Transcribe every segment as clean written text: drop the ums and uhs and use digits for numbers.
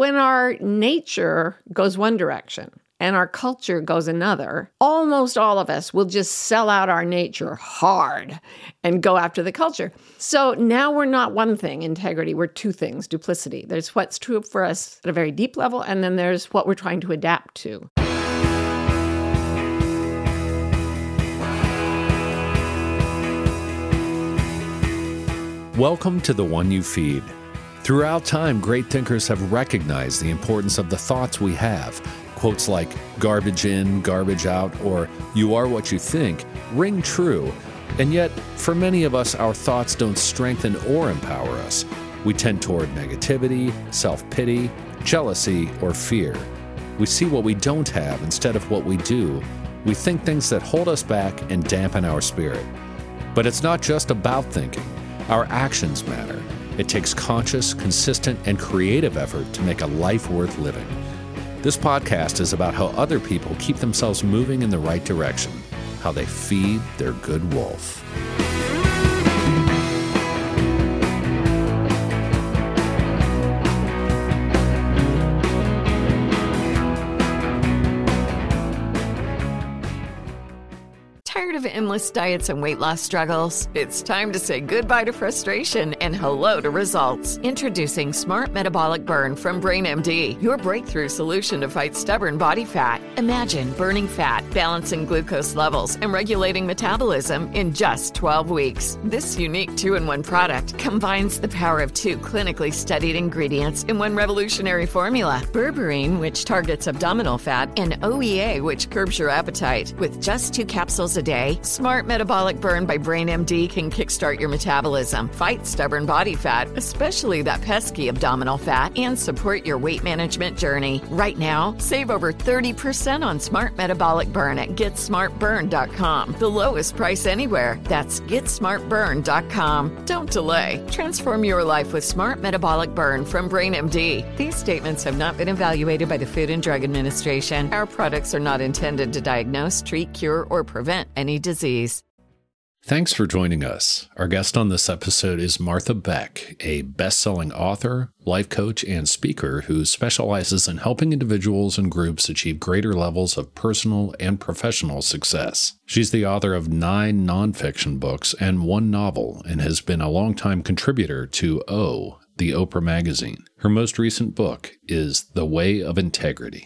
when our nature goes one direction and our culture goes another, almost all of us will just sell out our nature hard and go after the culture. So now we're not one thing, integrity, we're two things, duplicity. There's what's true for us at a very deep level, and then there's what we're trying to adapt to. Welcome to The One You Feed. Throughout time, great thinkers have recognized the importance of the thoughts we have. Quotes like garbage in, garbage out, or you are what you think ring true. And yet, for many of us, our thoughts don't strengthen or empower us. We tend toward negativity, self-pity, jealousy, or fear. We see what we don't have instead of what we do. We think things that hold us back and dampen our spirit. But it's not just about thinking. Our actions matter. It takes conscious, consistent, and creative effort to make a life worth living. This podcast is about how other people keep themselves moving in the right direction, how they feed their good wolf. Tired of endless diets and weight loss struggles? It's time to say goodbye to frustration and hello to results. Introducing Smart Metabolic Burn from BrainMD, your breakthrough solution to fight stubborn body fat. Imagine burning fat, balancing glucose levels, and regulating metabolism in just 12 weeks. This unique 2-in-1 product combines the power of 2 clinically studied ingredients in one revolutionary formula. Berberine, which targets abdominal fat, and OEA, which curbs your appetite. With just 2 capsules a day, Smart Metabolic Burn by BrainMD can kickstart your metabolism, fight stubborn body fat, especially that pesky abdominal fat, and support your weight management journey. Right now, save over 30% on Smart Metabolic Burn at GetSmartBurn.com. The lowest price anywhere. That's GetSmartBurn.com. Don't delay. Transform your life with Smart Metabolic Burn from BrainMD. These statements have not been evaluated by the Food and Drug Administration. Our products are not intended to diagnose, treat, cure, or prevent any disease. Thanks for joining us. Our guest on this episode is Martha Beck, a best-selling author, life coach, and speaker who specializes in helping individuals and groups achieve greater levels of personal and professional success. She's the author of 9 nonfiction books and 1 novel and has been a longtime contributor to O, the Oprah magazine. Her most recent book is The Way of Integrity.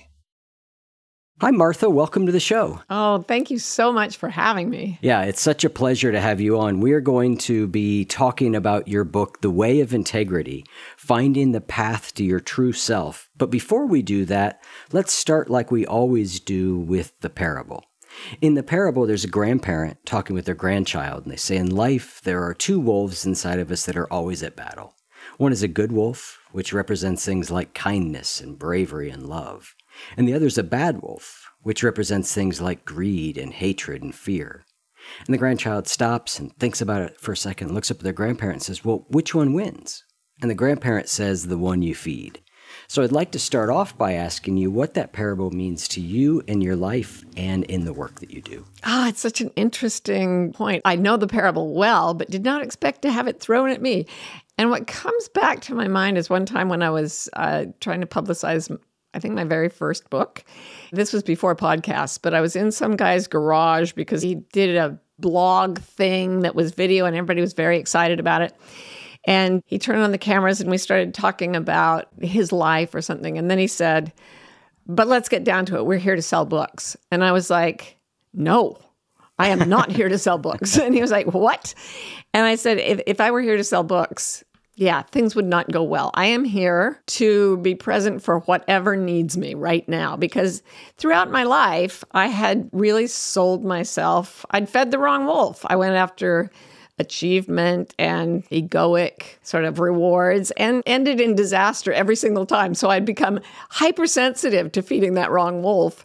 Hi, Martha. Welcome to the show. Oh, thank you so much for having me. Yeah, it's such a pleasure to have you on. We are going to be talking about your book, The Way of Integrity, Finding the Path to Your True Self. But before we do that, let's start like we always do with the parable. In the parable, there's a grandparent talking with their grandchild, and they say, in life, there are 2 wolves inside of us that are always at battle. One is a good wolf, which represents things like kindness and bravery and love. And the other is a bad wolf, which represents things like greed and hatred and fear. And the grandchild stops and thinks about it for a second, looks up at their grandparent and says, well, which one wins? And the grandparent says, the one you feed. So I'd like to start off by asking you what that parable means to you in your life and in the work that you do. It's such an interesting point. I know the parable well, but did not expect to have it thrown at me. And what comes back to my mind is one time when I was trying to publicize I think my very first book. This was before podcasts, but I was in some guy's garage because he did a blog thing that was video and everybody was very excited about it. And he turned on the cameras and we started talking about his life or something. And then he said, but let's get down to it. We're here to sell books. And I was like, no, I am not here to sell books. And he was like, what? And I said, if I were here to sell books, yeah, things would not go well. I am here to be present for whatever needs me right now, because throughout my life, I had really sold myself. I'd fed the wrong wolf. I went after achievement and egoic sort of rewards and ended in disaster every single time. So I'd become hypersensitive to feeding that wrong wolf.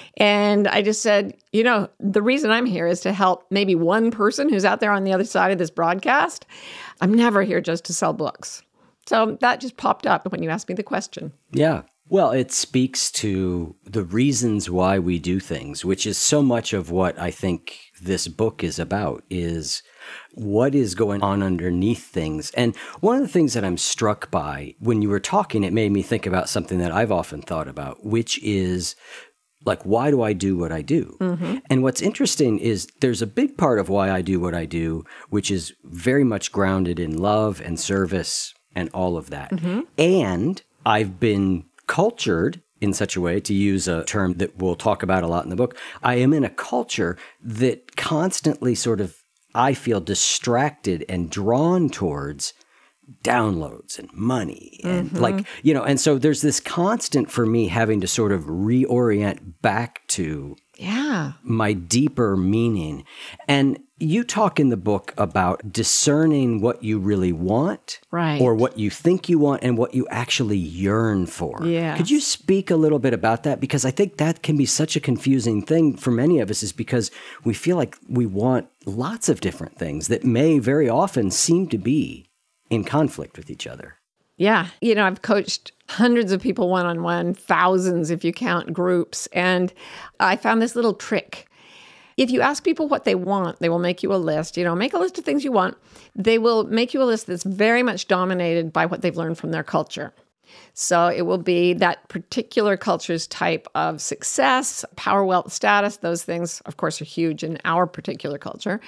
And I just said, the reason I'm here is to help maybe one person who's out there on the other side of this broadcast. I'm never here just to sell books. So that just popped up when you asked me the question. Yeah. Well, it speaks to the reasons why we do things, which is so much of what I think this book is about, is what is going on underneath things. And one of the things that I'm struck by when you were talking, it made me think about something that I've often thought about, which is like, why do I do what I do? Mm-hmm. And what's interesting is there's a big part of why I do what I do, which is very much grounded in love and service and all of that. Mm-hmm. And I've been cultured in such a way, to use a term that we'll talk about a lot in the book, I am in a culture that constantly sort of, I feel distracted and drawn towards downloads and money and and so there's this constant for me having to sort of reorient back to my deeper meaning. And you talk in the book about discerning what you really want, right, or what you think you want and what you actually yearn for. Yeah. Could you speak a little bit about that? Because I think that can be such a confusing thing for many of us, is because we feel like we want lots of different things that may very often seem to be in conflict with each other. Yeah. I've coached hundreds of people one-on-one, thousands if you count groups. And I found this little trick. If you ask people what they want, they will make you a list. Make a list of things you want. They will make you a list that's very much dominated by what they've learned from their culture. So it will be that particular culture's type of success, power, wealth, status. Those things, of course, are huge in our particular culture.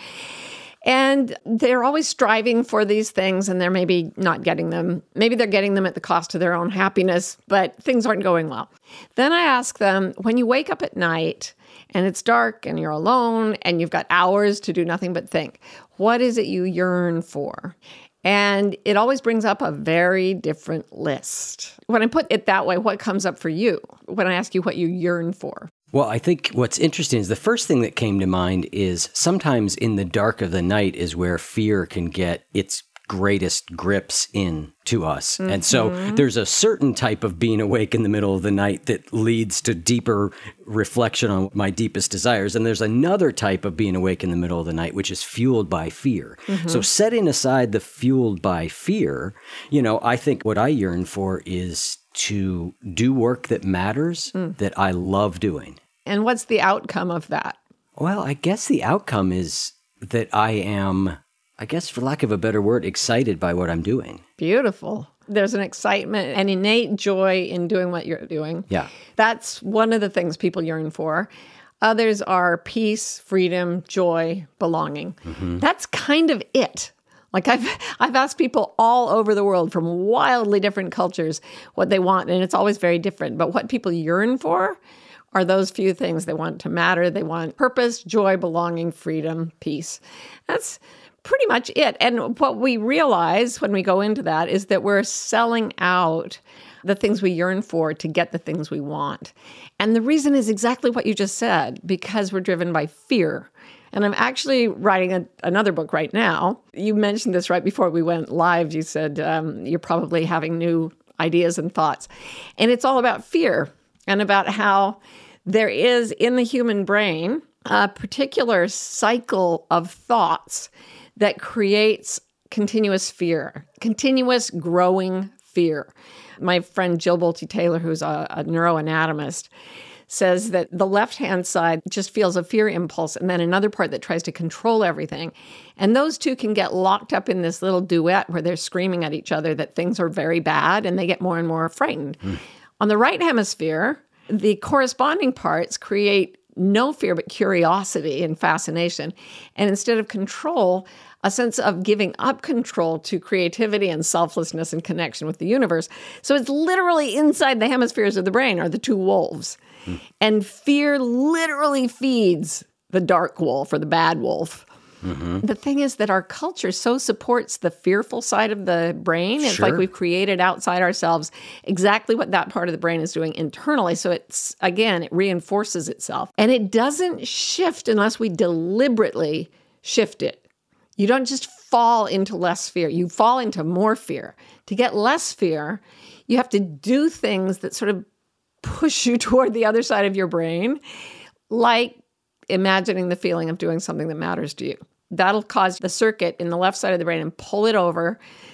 And they're always striving for these things, and they're maybe not getting them. Maybe they're getting them at the cost of their own happiness, but things aren't going well. Then I ask them, when you wake up at night and it's dark and you're alone and you've got hours to do nothing but think, what is it you yearn for? And it always brings up a very different list. When I put it that way, what comes up for you when I ask you what you yearn for? Well, I think what's interesting is the first thing that came to mind is sometimes in the dark of the night is where fear can get its greatest grips in to us. Mm-hmm. And so there's a certain type of being awake in the middle of the night that leads to deeper reflection on my deepest desires. And there's another type of being awake in the middle of the night, which is fueled by fear. Mm-hmm. So setting aside the fueled by fear, I think what I yearn for is to do work that matters, that I love doing. And what's the outcome of that? Well, I guess the outcome is that I am, for lack of a better word, excited by what I'm doing. Beautiful. There's an excitement, an innate joy in doing what you're doing. Yeah. That's one of the things people yearn for. Others are peace, freedom, joy, belonging. Mm-hmm. That's kind of it. Like I've asked people all over the world from wildly different cultures what they want, and it's always very different. But what people yearn for are those few things. They want to matter. They want purpose, joy, belonging, freedom, peace. That's pretty much it. And what we realize when we go into that is that we're selling out the things we yearn for to get the things we want. And the reason is exactly what you just said, because we're driven by fear. And I'm actually writing another book right now. You mentioned this right before we went live. You said you're probably having new ideas and thoughts. And it's all about fear and about how there is in the human brain a particular cycle of thoughts that creates continuous fear, continuous growing fear. My friend Jill Bolte Taylor, who's a neuroanatomist, says that the left-hand side just feels a fear impulse and then another part that tries to control everything. And those two can get locked up in this little duet where they're screaming at each other that things are very bad and they get more and more frightened. On the right hemisphere, the corresponding parts create no fear but curiosity and fascination. And instead of control, a sense of giving up control to creativity and selflessness and connection with the universe. So it's literally inside the hemispheres of the brain are the two wolves. And fear literally feeds the dark wolf or the bad wolf. Mm-hmm. The thing is that our culture so supports the fearful side of the brain. It's like we've created outside ourselves exactly what that part of the brain is doing internally. So it's, again, it reinforces itself. And it doesn't shift unless we deliberately shift it. You don't just fall into less fear. You fall into more fear. To get less fear, you have to do things that sort of push you toward the other side of your brain, like imagining the feeling of doing something that matters to you. That'll cause the circuit in the left side of the brain and pull it over.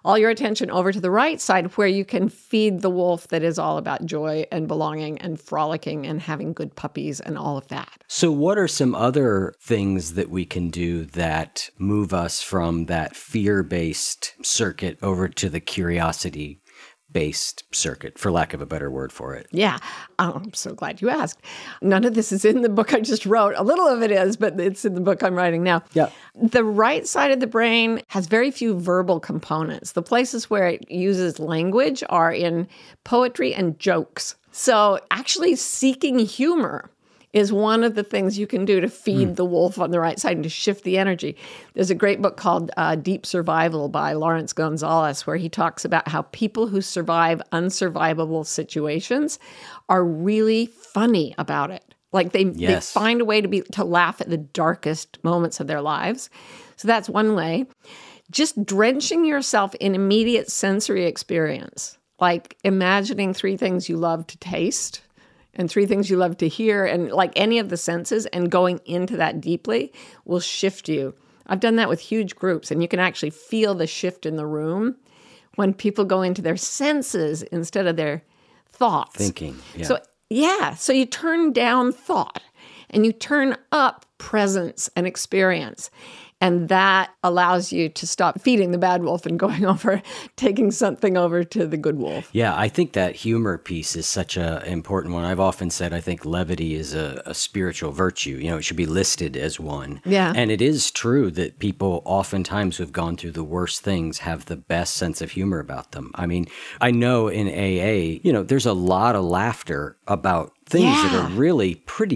all your attention over to the right side where you can feed the wolf that is all about joy and belonging and frolicking and having good puppies and all of that. So what are some other things that we can do that move us from that fear-based circuit over to the curiosity-based circuit, for lack of a better word for it? Yeah. Oh, I'm so glad you asked. None of this is in the book I just wrote. A little of it is, but it's in the book I'm writing now. Yeah. The right side of the brain has very few verbal components. The places where it uses language are in poetry and jokes. So actually seeking humor is one of the things you can do to feed the wolf on the right side and to shift the energy. There's a great book called Deep Survival by Lawrence Gonzalez, where he talks about how people who survive unsurvivable situations are really funny about it. Like they find a way to laugh at the darkest moments of their lives. So that's one way. Just drenching yourself in immediate sensory experience, like imagining 3 things you love to taste and 3 things you love to hear, and like any of the senses, and going into that deeply will shift you. I've done that with huge groups, and you can actually feel the shift in the room when people go into their senses instead of their thoughts. Thinking, yeah. So you turn down thought and you turn up presence and experience. And that allows you to stop feeding the bad wolf and going over, taking something over to the good wolf. Yeah, I think that humor piece is such an important one. I've often said I think levity is a spiritual virtue. You know, it should be listed as one. Yeah. And it is true that people oftentimes who've gone through the worst things have the best sense of humor about them. I mean, I know in AA, you know, there's a lot of laughter about things that are really pretty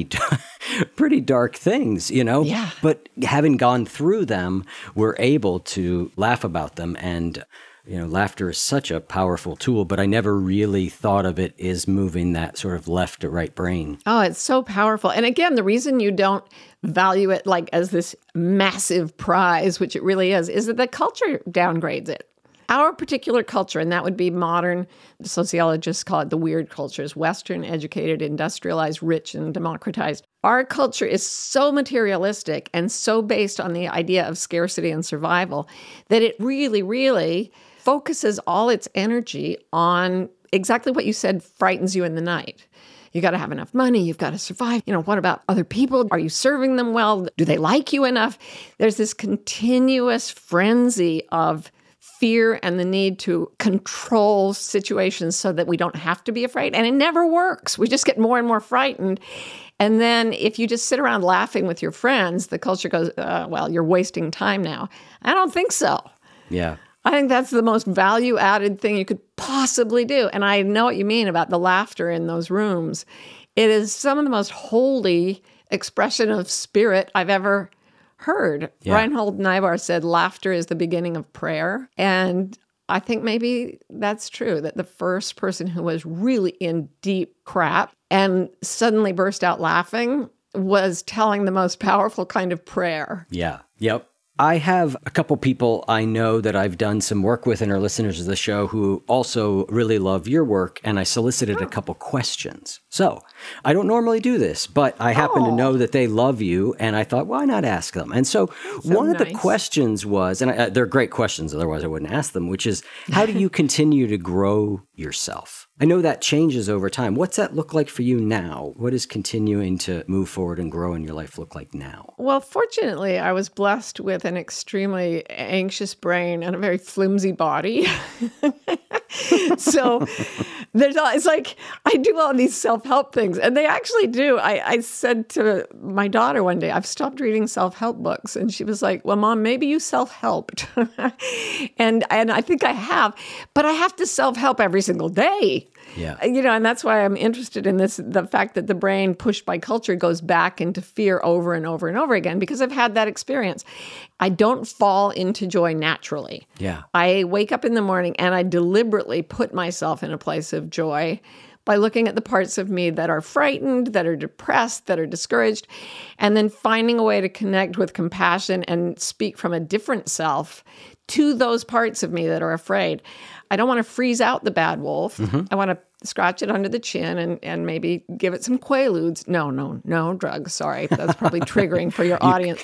dark things, you know? Yeah. But having gone through them, we're able to laugh about them. And, you know, laughter is such a powerful tool, but I never really thought of it as moving that sort of left to right brain. Oh, it's so powerful. And again, the reason you don't value it like as this massive prize, which it really is that the culture downgrades it. Our particular culture, and that would be modern, sociologists call it the weird cultures, Western, educated, industrialized, rich, and democratized. Our culture is so materialistic and so based on the idea of scarcity and survival that it really, really focuses all its energy on exactly what you said frightens you in the night. You got to have enough money. You've got to survive. You know, what about other people? Are you serving them well? Do they like you enough? There's this continuous frenzy of fear and the need to control situations so that we don't have to be afraid. And it never works. We just get more and more frightened. And then if you just sit around laughing with your friends, the culture goes, well, you're wasting time now. I don't think so. Yeah. I think that's the most value-added thing you could possibly do. And I know what you mean about the laughter in those rooms. It is some of the most holy expression of spirit I've ever heard. Yeah. Reinhold Niebuhr said, laughter is the beginning of prayer. And I think maybe that's true, that the first person who was really in deep crap and suddenly burst out laughing was telling the most powerful kind of prayer. Yeah. Yep. I have a couple people I know that I've done some work with and are listeners of the show who also really love your work, and I solicited a couple questions. So I don't normally do this, but I happen to know that they love you, and I thought, why not ask them? And so one of the questions was, and they're great questions, otherwise I wouldn't ask them, which is, how do you continue to grow yourself? I know that changes over time. What's that look like for you now? What does continuing to move forward and grow in your life look like now? Well, fortunately, I was blessed with an extremely anxious brain and a very flimsy body. So it's like I do all these self-help things, and they actually do. I said to my daughter one day, I've stopped reading self-help books, and she was like, well, Mom, maybe you self-helped. and I think I have, but I have to self-help every single day. Yeah. You know, and that's why I'm interested in this, the fact that the brain pushed by culture goes back into fear over and over and over again, because I've had that experience. I don't fall into joy naturally. Yeah. I wake up in the morning and I deliberately put myself in a place of joy by looking at the parts of me that are frightened, that are depressed, that are discouraged, and then finding a way to connect with compassion and speak from a different self to those parts of me that are afraid. I don't want to freeze out the bad wolf. I want to scratch it under the chin and maybe give it some Quaaludes. No drugs. Sorry. That's probably triggering for your audience.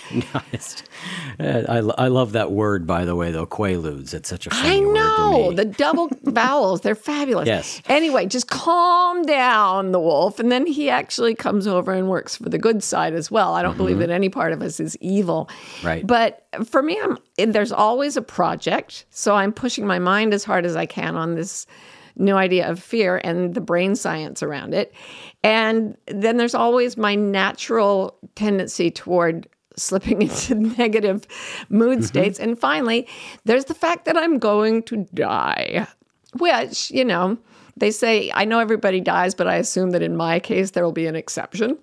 I love that word, by the way, though, Quaaludes. It's such a funny word to me. The double vowels. They're fabulous. Yes. Anyway, just calm down the wolf. And then he actually comes over and works for the good side as well. I don't believe that any part of us is evil. Right. But for me, there's always a project. So I'm pushing my mind as hard as I can on this new idea of fear and the brain science around it. And then there's always my natural tendency toward slipping into negative mood states. And finally, there's the fact that I'm going to die, which, they say, I know everybody dies, but I assume that in my case, there will be an exception.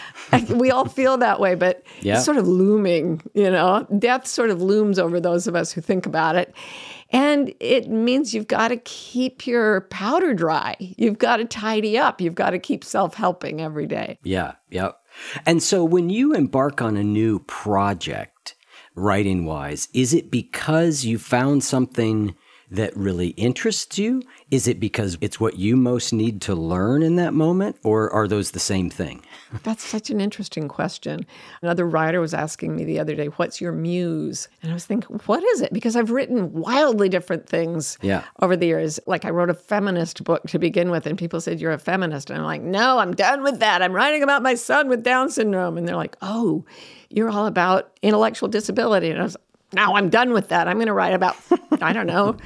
We all feel that way, but it's sort of looming, death sort of looms over those of us who think about it. And it means you've got to keep your powder dry. You've got to tidy up. You've got to keep self-helping every day. Yeah. And so when you embark on a new project, writing-wise, is it because you found something that really interests you? Is it because it's what you most need to learn in that moment? Or are those the same thing? That's such an interesting question. Another writer was asking me the other day, what's your muse? And I was thinking, what is it? Because I've written wildly different things over the years. Like I wrote a feminist book to begin with, and people said, you're a feminist. And I'm like, no, I'm done with that. I'm writing about my son with Down syndrome. And they're like, oh, you're all about intellectual disability. And I was now I'm done with that. I'm going to write about, I don't know,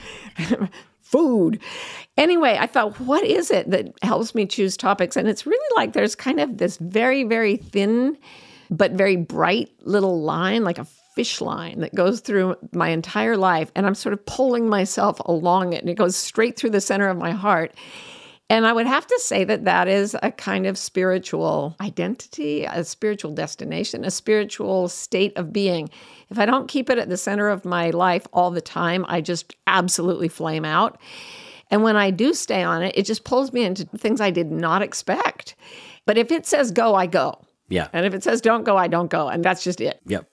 food. Anyway, I thought, what is it that helps me choose topics? And it's really like there's kind of this very, very thin, but very bright little line, like a fish line that goes through my entire life. And I'm sort of pulling myself along it. And it goes straight through the center of my heart. And I would have to say that that is a kind of spiritual identity, a spiritual destination, a spiritual state of being. If I don't keep it at the center of my life all the time, I just absolutely flame out. And when I do stay on it, it just pulls me into things I did not expect. But if it says go, I go. Yeah. And if it says don't go, I don't go. And that's just it. Yep.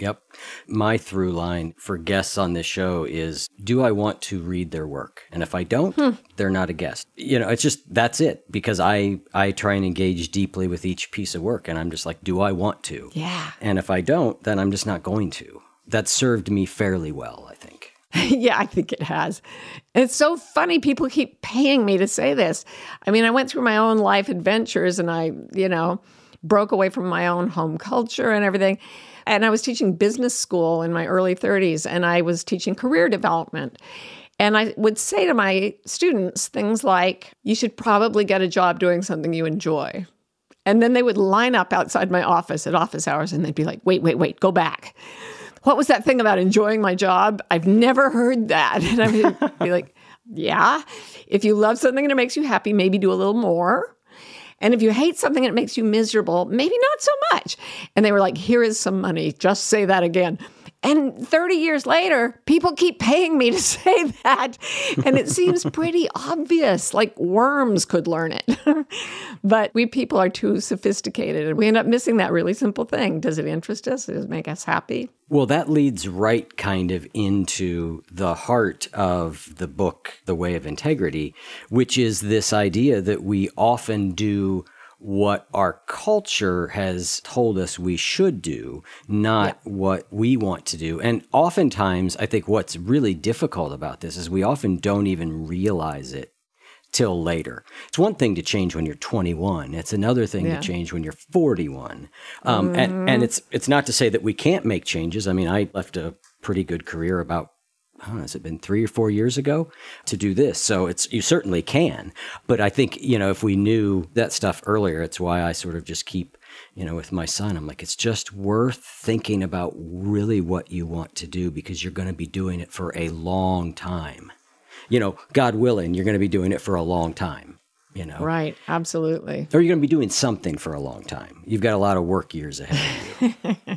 My through line for guests on this show is, do I want to read their work? And if I don't, they're not a guest. It's just, that's it. Because I try and engage deeply with each piece of work. And I'm just like, do I want to? Yeah. And if I don't, then I'm just not going to. That served me fairly well, I think. Yeah, I think it has. It's so funny. People keep paying me to say this. I mean, I went through my own life adventures and I, broke away from my own home culture and everything. And I was teaching business school in my early 30s, and I was teaching career development. And I would say to my students things like, you should probably get a job doing something you enjoy. And then they would line up outside my office at office hours, and they'd be like, wait, go back. What was that thing about enjoying my job? I've never heard that. And I would be like, yeah, if you love something and it makes you happy, maybe do a little more. And if you hate something and it makes you miserable, maybe not so much. And they were like, here is some money. Just say that again. And 30 years later, people keep paying me to say that. And it seems pretty obvious, like worms could learn it. But we people are too sophisticated, and we end up missing that really simple thing. Does it interest us? Does it make us happy? Well, that leads right kind of into the heart of the book, The Way of Integrity, which is this idea that we often do what our culture has told us we should do, not what we want to do. And oftentimes, I think what's really difficult about this is we often don't even realize it till later. It's one thing to change when you're 21. It's another thing to change when you're 41. And it's not to say that we can't make changes. I mean, I left a pretty good career about, has it been 3 or 4 years ago to do this? So you certainly can. But I think, if we knew that stuff earlier, it's why I sort of just keep, with my son, I'm like, it's just worth thinking about really what you want to do, because you're going to be doing it for a long time. God willing, you're going to be doing it for a long time, Right, absolutely. Or you're going to be doing something for a long time. You've got a lot of work years ahead of you.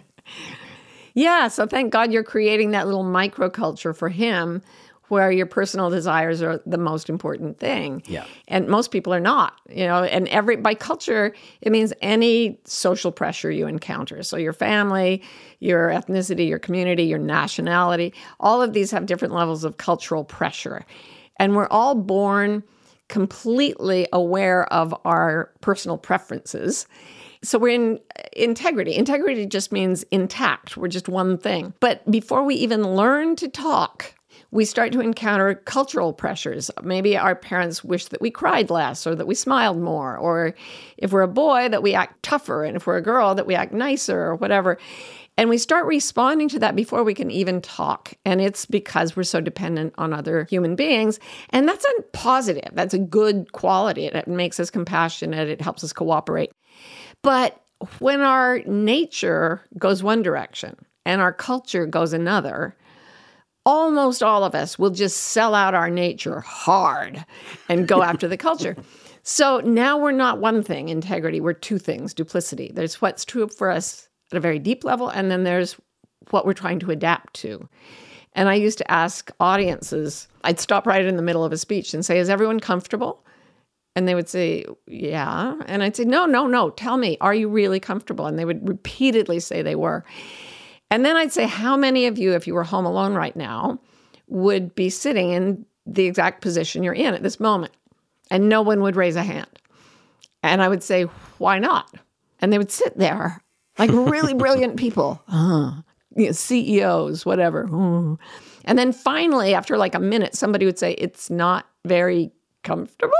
Yeah, so thank God you're creating that little microculture for him where your personal desires are the most important thing. Yeah. And most people are not, and by culture, it means any social pressure you encounter. So your family, your ethnicity, your community, your nationality, all of these have different levels of cultural pressure. And we're all born completely aware of our personal preferences. So we're in integrity. Integrity just means intact. We're just one thing. But before we even learn to talk, we start to encounter cultural pressures. Maybe our parents wish that we cried less or that we smiled more, or if we're a boy, that we act tougher, and if we're a girl, that we act nicer or whatever. And we start responding to that before we can even talk. And it's because we're so dependent on other human beings. And that's a positive. That's a good quality. It makes us compassionate. It helps us cooperate. But when our nature goes one direction and our culture goes another, almost all of us will just sell out our nature hard and go after the culture. So now we're not one thing, integrity. We're two things, duplicity. There's what's true for us at a very deep level, and then there's what we're trying to adapt to. And I used to ask audiences, I'd stop right in the middle of a speech and say, is everyone comfortable? And they would say, yeah. And I'd say, no, tell me, are you really comfortable? And they would repeatedly say they were. And then I'd say, how many of you, if you were home alone right now, would be sitting in the exact position you're in at this moment? And no one would raise a hand. And I would say, why not? And they would sit there like really brilliant people, CEOs, whatever. And then finally, after like a minute, somebody would say, it's not very comfortable.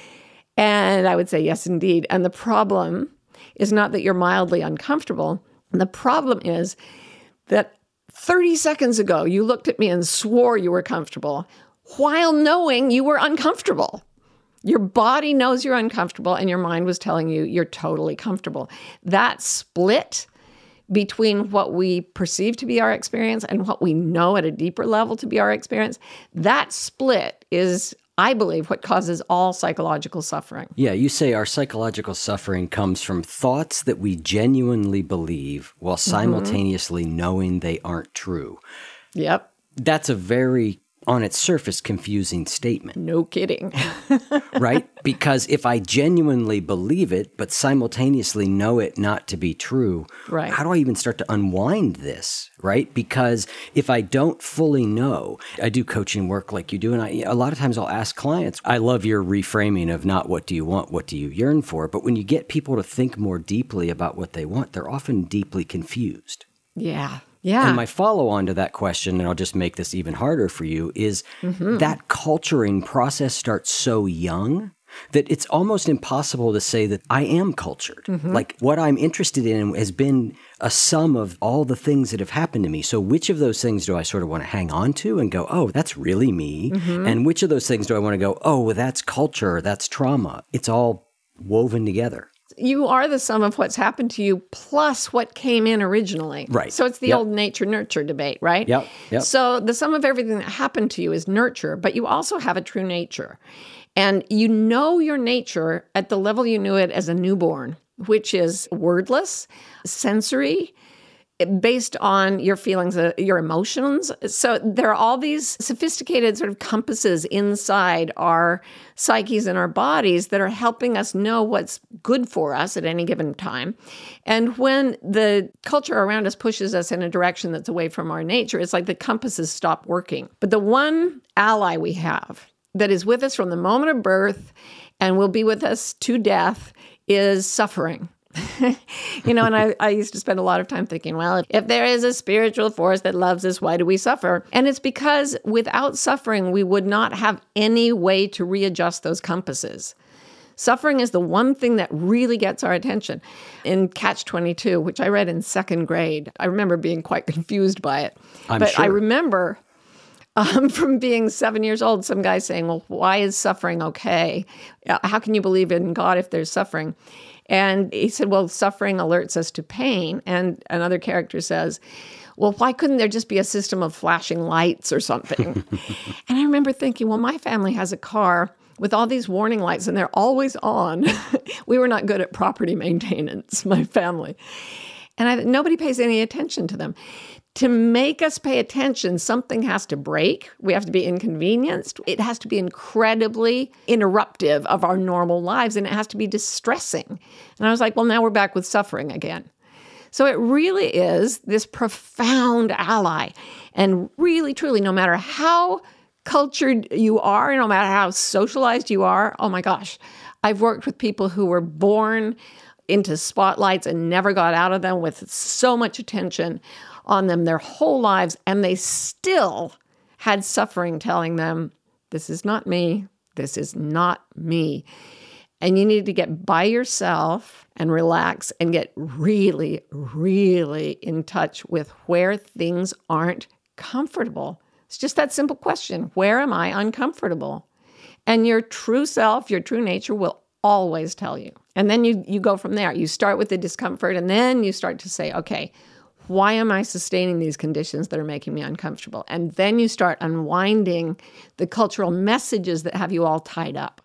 And I would say, yes, indeed. And the problem is not that you're mildly uncomfortable. The problem is that 30 seconds ago, you looked at me and swore you were comfortable while knowing you were uncomfortable. Your body knows you're uncomfortable and your mind was telling you you're totally comfortable. That split between what we perceive to be our experience and what we know at a deeper level to be our experience, that split is, I believe, what causes all psychological suffering. Yeah, you say our psychological suffering comes from thoughts that we genuinely believe while simultaneously knowing they aren't true. Yep. That's a very, on its surface, confusing statement. No kidding. Right? Because if I genuinely believe it, but simultaneously know it not to be true, right, how do I even start to unwind this? Right? Because if I don't fully know, I do coaching work like you do, and a lot of times I'll ask clients, I love your reframing of not what do you want, what do you yearn for? But when you get people to think more deeply about what they want, they're often deeply confused. Yeah. Yeah. And my follow-on to that question, and I'll just make this even harder for you, is that culturing process starts so young that it's almost impossible to say that I am cultured. Like what I'm interested in has been a sum of all the things that have happened to me. So which of those things do I sort of want to hang on to and go, oh, that's really me? And which of those things do I want to go, oh, well, that's culture, that's trauma? It's all woven together. You are the sum of what's happened to you plus what came in originally. Right. So it's the old nature-nurture debate, right? Yep. So the sum of everything that happened to you is nurture, but you also have a true nature. And you know your nature at the level you knew it as a newborn, which is wordless, sensory, based on your feelings, your emotions. So there are all these sophisticated sort of compasses inside our psyches and our bodies that are helping us know what's good for us at any given time. And when the culture around us pushes us in a direction that's away from our nature, it's like the compasses stop working. But the one ally we have that is with us from the moment of birth and will be with us to death is suffering. And I used to spend a lot of time thinking, well, if there is a spiritual force that loves us, why do we suffer? And it's because without suffering, we would not have any way to readjust those compasses. Suffering is the one thing that really gets our attention. In Catch-22, which I read in second grade, I remember being quite confused by it. But I remember from being 7 years old, some guy saying, well, why is suffering okay? How can you believe in God if there's suffering? And he said, well, suffering alerts us to pain. And another character says, well, why couldn't there just be a system of flashing lights or something? And I remember thinking, well, my family has a car with all these warning lights and they're always on. We were not good at property maintenance, my family. And nobody pays any attention to them. To make us pay attention, something has to break. We have to be inconvenienced. It has to be incredibly interruptive of our normal lives, and it has to be distressing. And I was like, well, now we're back with suffering again. So it really is this profound ally. And really, truly, no matter how cultured you are, no matter how socialized you are. Oh my gosh. I've worked with people who were born into spotlights and never got out of them with so much attention on them their whole lives, and they still had suffering telling them, this is not me, this is not me. And you need to get by yourself and relax and get really, really in touch with where things aren't comfortable. It's just that simple question. Where am I uncomfortable? And your true self, your true nature will always tell you. And then you go from there. You start with the discomfort, and then you start to say, okay, why am I sustaining these conditions that are making me uncomfortable? And then you start unwinding the cultural messages that have you all tied up.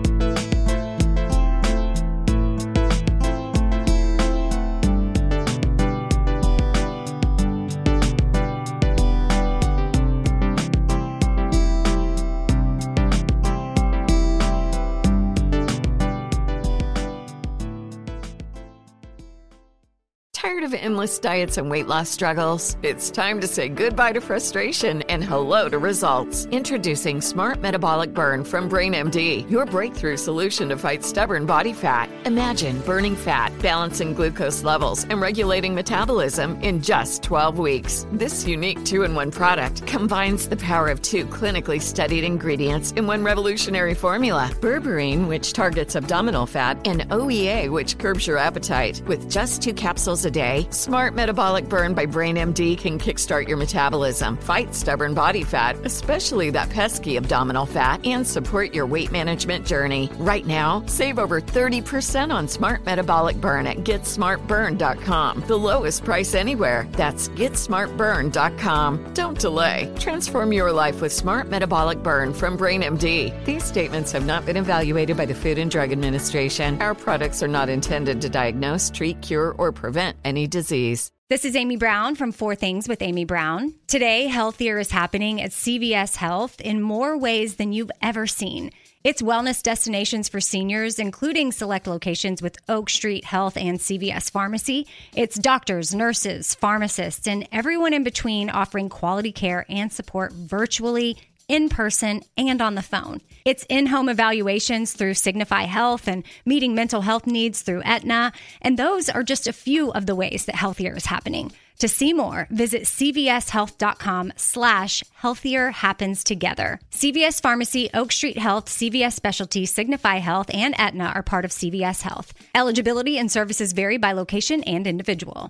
Tired of endless diets and weight loss struggles? It's time to say goodbye to frustration and hello to results. Introducing Smart Metabolic Burn from BrainMD, your breakthrough solution to fight stubborn body fat. Imagine burning fat, balancing glucose levels, and regulating metabolism in just 12 weeks. This unique 2-in-1 product combines the power of 2 clinically studied ingredients in one revolutionary formula. Berberine, which targets abdominal fat, and OEA, which curbs your appetite. With just 2 capsules a day, Smart Metabolic Burn by BrainMD can kickstart your metabolism, fight stubborn body fat, especially that pesky abdominal fat, and support your weight management journey. Right now, save over 30% on Smart Metabolic Burn at GetSmartBurn.com. The lowest price anywhere. That's GetSmartBurn.com. Don't delay. Transform your life with Smart Metabolic Burn from BrainMD. These statements have not been evaluated by the Food and Drug Administration. Our products are not intended to diagnose, treat, cure, or prevent any disease. This is Amy Brown from 4 Things with Amy Brown. Today, healthier is happening at CVS Health in more ways than you've ever seen. It's wellness destinations for seniors, including select locations with Oak Street Health and CVS Pharmacy. It's doctors, nurses, pharmacists, and everyone in between offering quality care and support virtually, in person, and on the phone. It's in-home evaluations through Signify Health and meeting mental health needs through Aetna. And those are just a few of the ways that healthier is happening. To see more, visit cvshealth.com/healthier happens together. CVS Pharmacy, Oak Street Health, CVS Specialty, Signify Health, and Aetna are part of CVS Health. Eligibility and services vary by location and individual.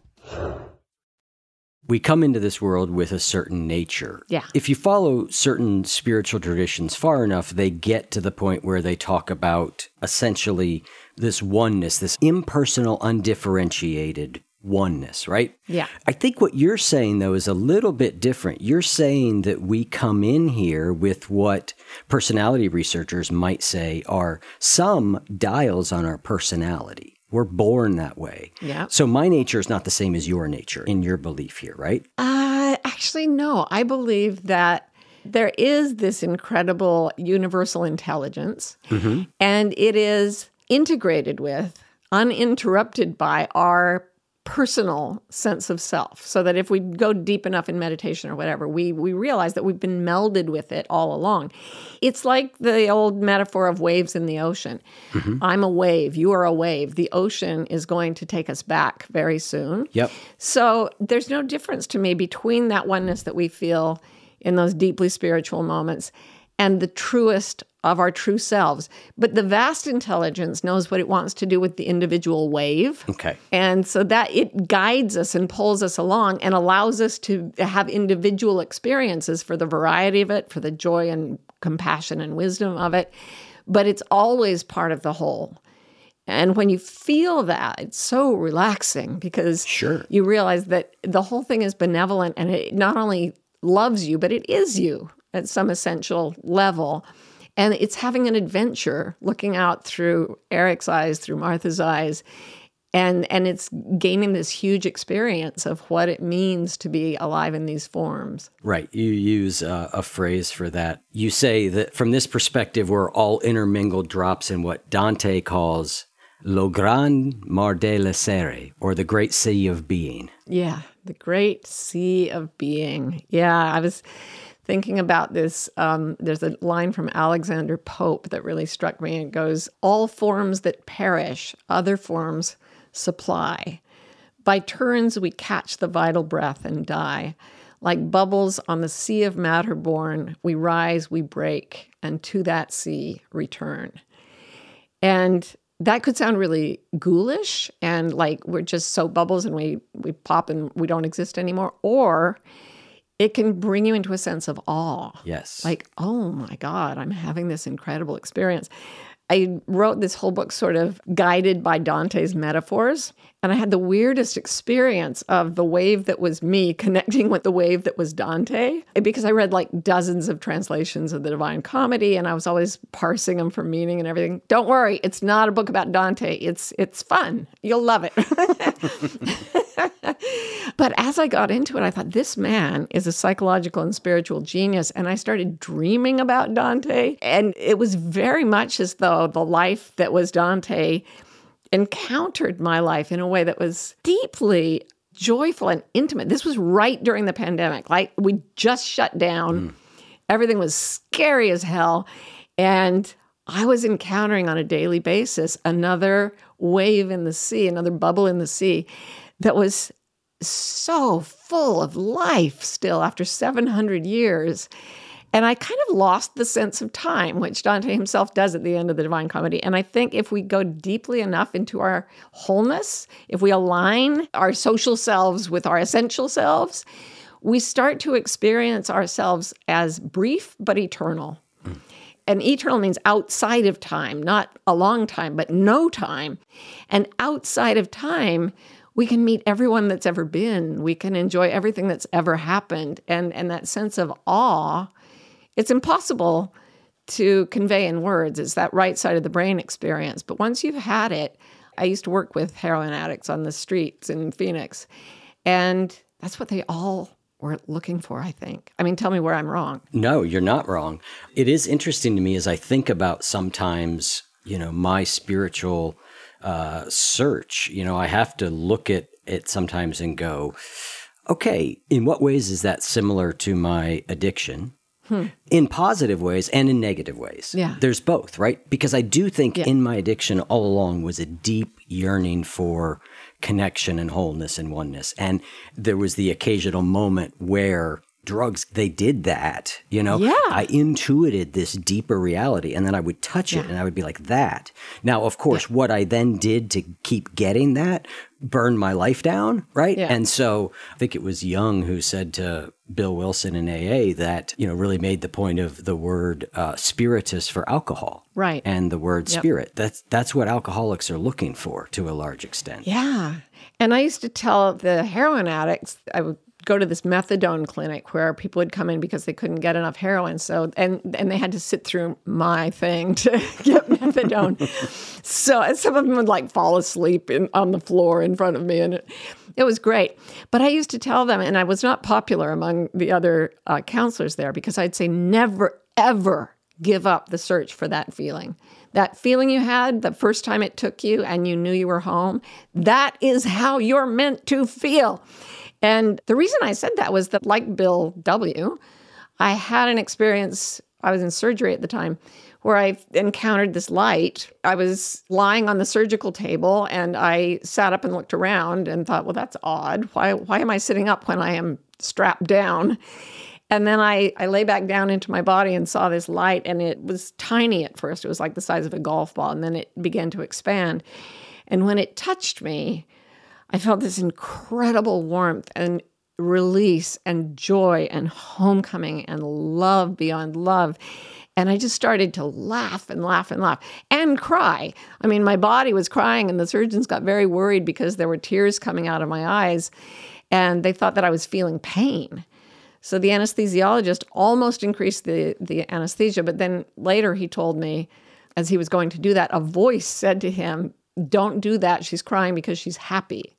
We come into this world with a certain nature. Yeah. If you follow certain spiritual traditions far enough, they get to the point where they talk about essentially this oneness, this impersonal, undifferentiated oneness, right? Yeah. I think what you're saying, though, is a little bit different. You're saying that we come in here with what personality researchers might say are some dials on our personality. We're born that way. Yeah. So my nature is not the same as your nature in your belief here, right? Actually, no. I believe that there is this incredible universal intelligence, and it is integrated with, uninterrupted by our personal sense of self. So that if we go deep enough in meditation or whatever, we realize that we've been melded with it all along. It's like the old metaphor of waves in the ocean. I'm a wave, you are a wave. The ocean is going to take us back very soon. Yep. So there's no difference to me between that oneness that we feel in those deeply spiritual moments and the truest of our true selves. But the vast intelligence knows what it wants to do with the individual wave. Okay. And so that it guides us and pulls us along and allows us to have individual experiences for the variety of it, for the joy and compassion and wisdom of it. But it's always part of the whole. And when you feel that, it's so relaxing because you realize that the whole thing is benevolent and it not only loves you, but it is you at some essential level. And it's having an adventure, looking out through Eric's eyes, through Martha's eyes, and it's gaining this huge experience of what it means to be alive in these forms. Right. You use a phrase for that. You say that from this perspective, we're all intermingled drops in what Dante calls lo gran mar dell'essere, or the great sea of being. Yeah, the great sea of being. Yeah, I was thinking about this. There's a line from Alexander Pope that really struck me. It goes, "All forms that perish, other forms supply. By turns we catch the vital breath and die. Like bubbles on the sea of matter born, we rise, we break, and to that sea return." And that could sound really ghoulish and like we're just soap bubbles and we pop and we don't exist anymore. Or it can bring you into a sense of awe. Yes. Like, oh my God, I'm having this incredible experience. I wrote this whole book sort of guided by Dante's metaphors, and I had the weirdest experience of the wave that was me connecting with the wave that was Dante, because I read like dozens of translations of the Divine Comedy, and I was always parsing them for meaning and everything. Don't worry, it's not a book about Dante. It's fun. You'll love it. But as I got into it, I thought, this man is a psychological and spiritual genius. And I started dreaming about Dante. And it was very much as though the life that was Dante encountered my life in a way that was deeply joyful and intimate. This was right during the pandemic. Like, we just shut down. Everything was scary as hell. And I was encountering on a daily basis another wave in the sea, another bubble in the sea that was so full of life still after 700 years. And I kind of lost the sense of time, which Dante himself does at the end of the Divine Comedy. And I think if we go deeply enough into our wholeness, if we align our social selves with our essential selves, we start to experience ourselves as brief but eternal. And eternal means outside of time, not a long time, but no time. And outside of time, we can meet everyone that's ever been. We can enjoy everything that's ever happened. And that sense of awe, it's impossible to convey in words. It's that right side of the brain experience. But once you've had it, I used to work with heroin addicts on the streets in Phoenix. And that's what they all were looking for, I think. I mean, tell me where I'm wrong. No, you're not wrong. It is interesting to me as I think about sometimes, my spiritual search. I have to look at it sometimes and go, okay, in what ways is that similar to my addiction? In positive ways and in negative ways. Yeah. There's both, right? Because I do think in my addiction all along was a deep yearning for connection and wholeness and oneness. And there was the occasional moment where drugs, they did that, Yeah. I intuited this deeper reality, and then I would touch it and I would be like, that. Now, of course, what I then did to keep getting that burned my life down, right? Yeah. And so I think it was Jung who said to Bill Wilson in AA that, really made the point of the word spiritus for alcohol. Right. And the word spirit. That's what alcoholics are looking for to a large extent. Yeah. And I used to tell the heroin addicts, I would go to this methadone clinic where people would come in because they couldn't get enough heroin. So, and they had to sit through my thing to get methadone. So some of them would like fall asleep on the floor in front of me. And it was great. But I used to tell them, and I was not popular among the other counselors there, because I'd say, never, ever give up the search for that feeling. That feeling you had the first time it took you and you knew you were home, that is how you're meant to feel. And the reason I said that was that, like Bill W., I had an experience, I was in surgery at the time, where I encountered this light. I was lying on the surgical table and I sat up and looked around and thought, well, that's odd. Why am I sitting up when I am strapped down? And then I lay back down into my body and saw this light, and it was tiny at first. It was like the size of a golf ball, and then it began to expand. And when it touched me, I felt this incredible warmth and release and joy and homecoming and love beyond love. And I just started to laugh and laugh and laugh and cry. I mean, my body was crying, and the surgeons got very worried because there were tears coming out of my eyes, and they thought that I was feeling pain. So the anesthesiologist almost increased the anesthesia, but then later he told me, as he was going to do that, a voice said to him, "Don't do that. She's crying because she's happy."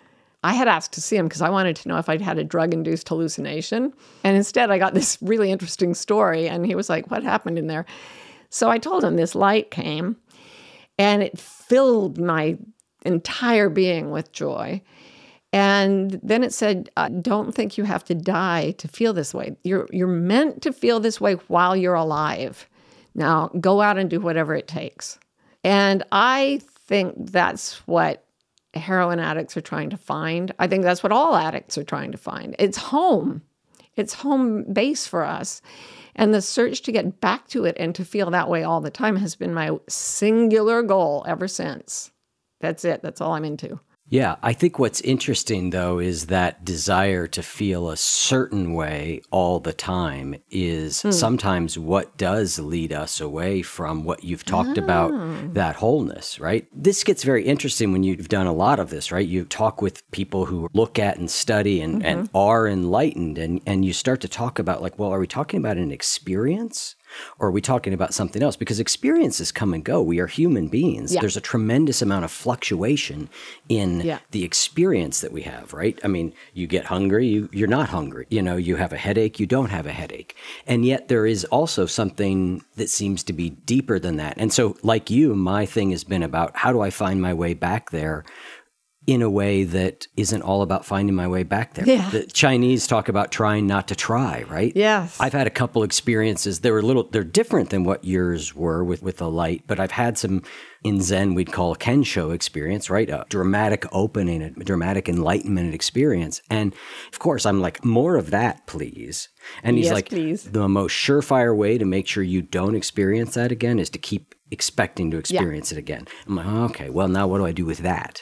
I had asked to see him because I wanted to know if I'd had a drug-induced hallucination. And instead, I got this really interesting story. And he was like, "What happened in there?" So I told him this light came, and it filled my entire being with joy. And then it said, don't think you have to die to feel this way. You're meant to feel this way while you're alive. Now, go out and do whatever it takes. And I think that's what heroin addicts are trying to find. I think that's what all addicts are trying to find. It's home. It's home base for us. And the search to get back to it and to feel that way all the time has been my singular goal ever since. That's it. That's all I'm into. Yeah, I think what's interesting, though, is that desire to feel a certain way all the time is sometimes what does lead us away from what you've talked about, that wholeness, right? This gets very interesting when you've done a lot of this, right? You talk with people who look at and study and are enlightened, and you start to talk about like, well, are we talking about an experience? Or are we talking about something else? Because experiences come and go. We are human beings. Yeah. There's a tremendous amount of fluctuation in the experience that we have, right? I mean, you get hungry, you're not hungry. You know, you have a headache, you don't have a headache. And yet there is also something that seems to be deeper than that. And so like you, my thing has been about how do I find my way back there in a way that isn't all about finding my way back there. Yeah. The Chinese talk about trying not to try, right? Yes. I've had a couple experiences. They're different than what yours were with the light, but I've had some in Zen we'd call a Kensho experience, right? A dramatic opening, a dramatic enlightenment experience. And of course, I'm like, more of that, please. And he's like, please. The most surefire way to make sure you don't experience that again is to keep expecting to experience it again. I'm like, okay, well, now what do I do with that?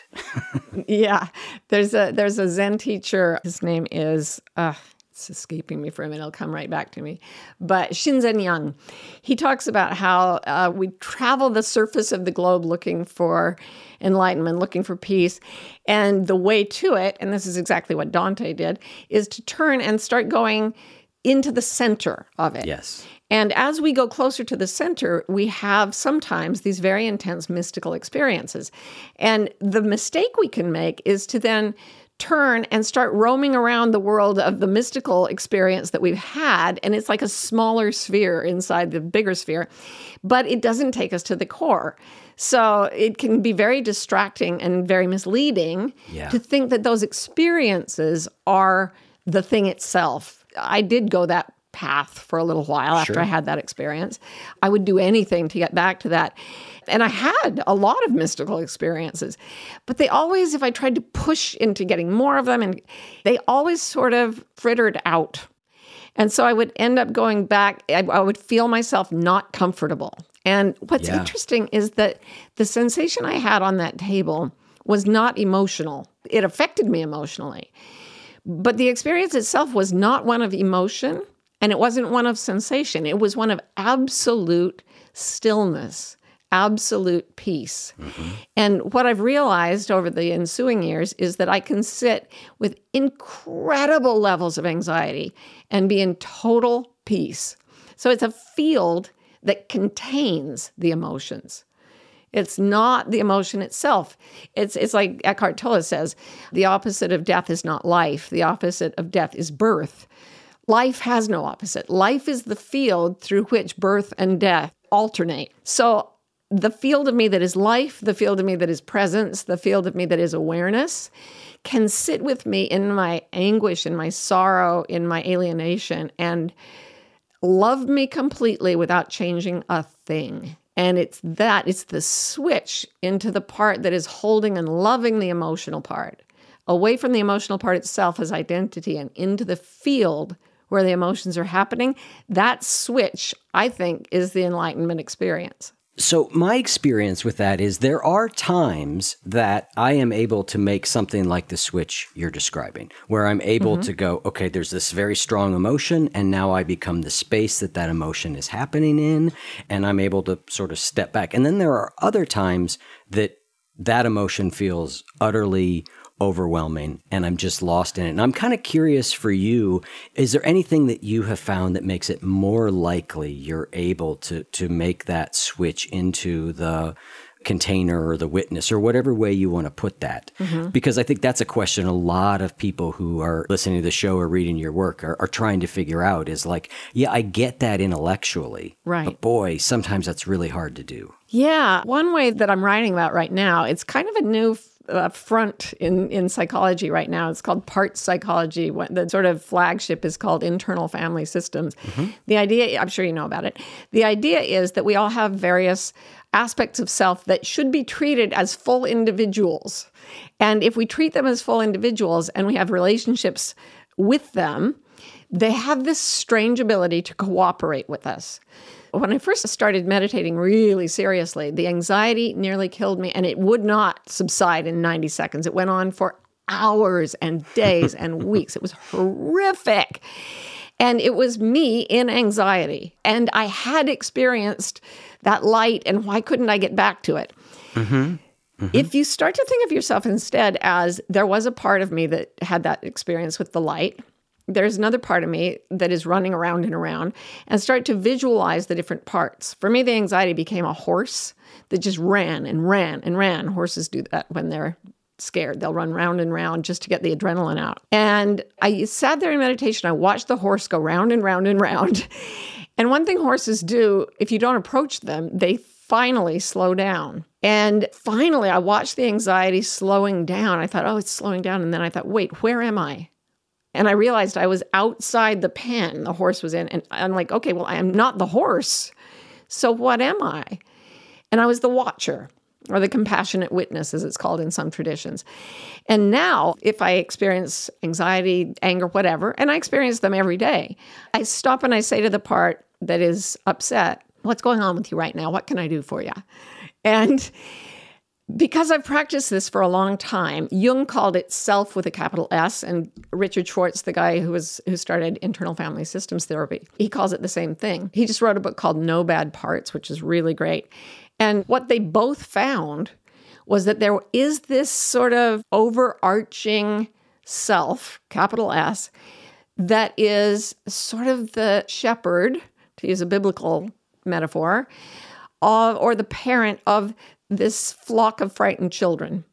Yeah. There's a Zen teacher. His name is, it's escaping me for a minute. It'll come right back to me. But Shinzen Yang. He talks about how we travel the surface of the globe looking for enlightenment, looking for peace. And the way to it, and this is exactly what Dante did, is to turn and start going into the center of it. Yes. And as we go closer to the center, we have sometimes these very intense mystical experiences. And the mistake we can make is to then turn and start roaming around the world of the mystical experience that we've had. And it's like a smaller sphere inside the bigger sphere, but it doesn't take us to the core. So it can be very distracting and very misleading to think that those experiences are the thing itself. I did go that path for a little while after I had that experience. I would do anything to get back to that. And I had a lot of mystical experiences, but they always, if I tried to push into getting more of them, and they always sort of frittered out. And so I would end up going back. I would feel myself not comfortable. And what's interesting is that the sensation I had on that table was not emotional. It affected me emotionally. But the experience itself was not one of emotion, and it wasn't one of sensation. It was one of absolute stillness, absolute peace. And what I've realized over the ensuing years is that I can sit with incredible levels of anxiety and be in total peace. So it's a field that contains the emotions. It's not the emotion itself. It's like Eckhart Tolle says, the opposite of death is not life. The opposite of death is birth. Life has no opposite. Life is the field through which birth and death alternate. So the field of me that is life, the field of me that is presence, the field of me that is awareness can sit with me in my anguish, in my sorrow, in my alienation, and love me completely without changing a thing. And it's the switch into the part that is holding and loving the emotional part, away from the emotional part itself as identity and into the field where the emotions are happening. That switch, I think, is the enlightenment experience. So my experience with that is there are times that I am able to make something like the switch you're describing, where I'm able to go, okay, there's this very strong emotion, and now I become the space that emotion is happening in, and I'm able to sort of step back. And then there are other times that emotion feels utterly overwhelming and I'm just lost in it. And I'm kind of curious for you, is there anything that you have found that makes it more likely you're able to make that switch into the container or the witness or whatever way you want to put that? Because I think that's a question a lot of people who are listening to the show or reading your work are trying to figure out is like, yeah, I get that intellectually, right? But boy, sometimes that's really hard to do. Yeah. One way that I'm writing about right now, it's kind of a new a front in psychology right now. It's called part psychology. The sort of flagship is called internal family systems. The idea, I'm sure you know about it. The idea is that we all have various aspects of self that should be treated as full individuals. And if we treat them as full individuals and we have relationships with them, they have this strange ability to cooperate with us. When I first started meditating really seriously, the anxiety nearly killed me, and it would not subside in 90 seconds. It went on for hours and days and weeks. It was horrific. And it was me in anxiety. And I had experienced that light, and why couldn't I get back to it? If you start to think of yourself instead as there was a part of me that had that experience with the light, there's another part of me that is running around and around, and start to visualize the different parts. For me, the anxiety became a horse that just ran and ran and ran. Horses do that when they're scared. They'll run round and round just to get the adrenaline out. And I sat there in meditation. I watched the horse go round and round and round. And one thing horses do, if you don't approach them, they finally slow down. And finally, I watched the anxiety slowing down. I thought, oh, it's slowing down. And then I thought, wait, where am I? And I realized I was outside the pen the horse was in. And I'm like, okay, well, I am not the horse. So what am I? And I was the watcher, or the compassionate witness, as it's called in some traditions. And now, if I experience anxiety, anger, whatever, and I experience them every day, I stop and I say to the part that is upset, what's going on with you right now? What can I do for you? And because I've practiced this for a long time, Jung called it self with a capital S, and Richard Schwartz, the guy who started internal family systems therapy, he calls it the same thing. He just wrote a book called No Bad Parts, which is really great. And what they both found was that there is this sort of overarching self, capital S, that is sort of the shepherd, to use a biblical metaphor, or the parent of this flock of frightened children.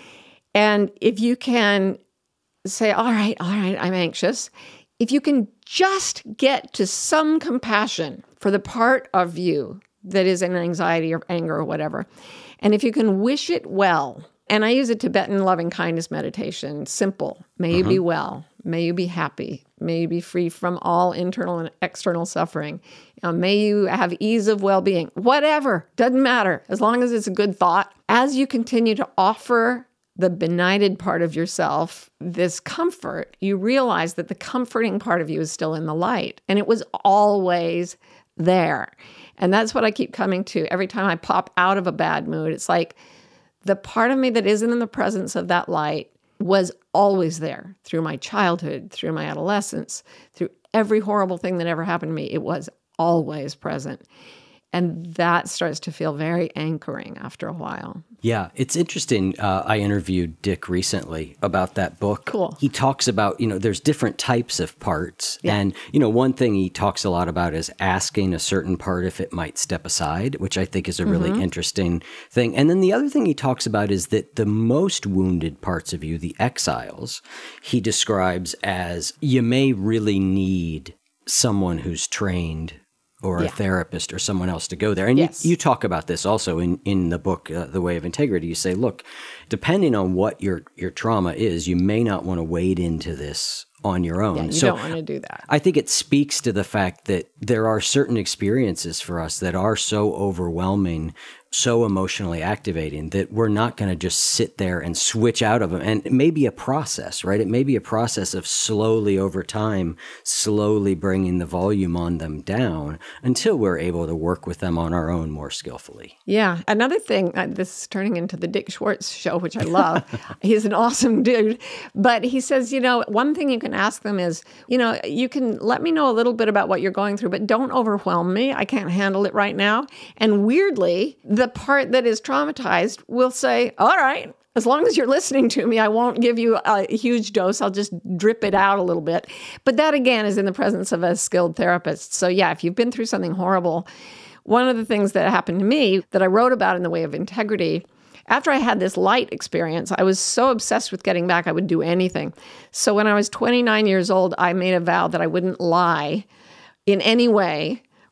And if you can say, all right, I'm anxious, if you can just get to some compassion for the part of you that is in anxiety or anger or whatever, and if you can wish it well, and I use a Tibetan loving kindness meditation, simple, may you be well, may you be happy, may you be free from all internal and external suffering, may you have ease of well-being, whatever, doesn't matter, as long as it's a good thought. As you continue to offer the benighted part of yourself this comfort, you realize that the comforting part of you is still in the light, and it was always there. And that's what I keep coming to every time I pop out of a bad mood. It's like the part of me that isn't in the presence of that light was always there through my childhood, through my adolescence, through every horrible thing that ever happened to me. It was always present. And that starts to feel very anchoring after a while. Yeah, it's interesting. I interviewed Dick recently about that book. Cool. He talks about, there's different types of parts. Yeah. And, one thing he talks a lot about is asking a certain part if it might step aside, which I think is a really interesting thing. And then the other thing he talks about is that the most wounded parts of you, the exiles, he describes as you may really need someone who's trained or a therapist or someone else to go there. And you talk about this also in the book, The Way of Integrity. You say, look, depending on what your trauma is, you may not want to wade into this on your own. Yeah, you don't want to do that. I think it speaks to the fact that there are certain experiences for us that are so overwhelming, so emotionally activating, that we're not going to just sit there and switch out of them. And it may be a process, right? It may be a process of slowly over time, slowly bringing the volume on them down until we're able to work with them on our own more skillfully. Yeah. Another thing, this is turning into the Dick Schwartz show, which I love. He's an awesome dude. But he says, one thing you can ask them is, you can let me know a little bit about what you're going through, but don't overwhelm me. I can't handle it right now. And weirdly, the part that is traumatized will say, all right, as long as you're listening to me, I won't give you a huge dose. I'll just drip it out a little bit. But that, again, is in the presence of a skilled therapist. So yeah, if you've been through something horrible, one of the things that happened to me that I wrote about in The Way of Integrity, after I had this light experience, I was so obsessed with getting back, I would do anything. So when I was 29 years old, I made a vow that I wouldn't lie in any way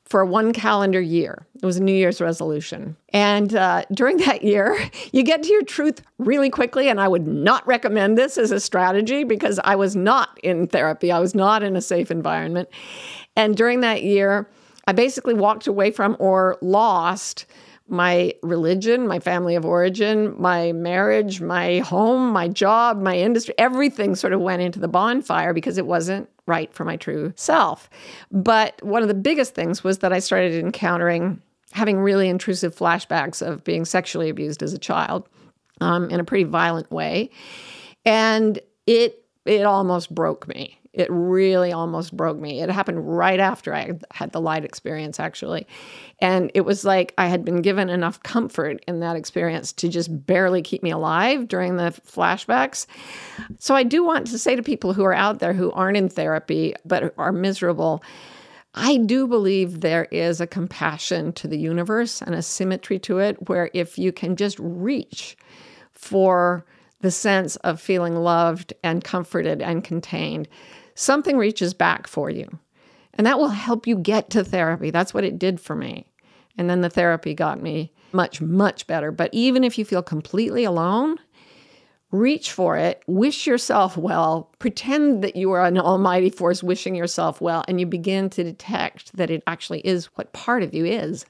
for 1 calendar year. It was a New Year's resolution. And during that year, you get to your truth really quickly. And I would not recommend this as a strategy because I was not in therapy. I was not in a safe environment. And during that year, I basically walked away from or lost my religion, my family of origin, my marriage, my home, my job, my industry. Everything sort of went into the bonfire because it wasn't right for my true self. But one of the biggest things was that I started having really intrusive flashbacks of being sexually abused as a child in a pretty violent way. And it almost broke me. It really almost broke me. It happened right after I had the light experience, actually. And it was like I had been given enough comfort in that experience to just barely keep me alive during the flashbacks. So I do want to say to people who are out there who aren't in therapy but are miserable, I do believe there is a compassion to the universe and a symmetry to it where if you can just reach for the sense of feeling loved and comforted and contained, something reaches back for you. And that will help you get to therapy. That's what it did for me. And then the therapy got me much, much better. But even if you feel completely alone, reach for it, wish yourself well, pretend that you are an almighty force wishing yourself well, and you begin to detect that it actually is what part of you is.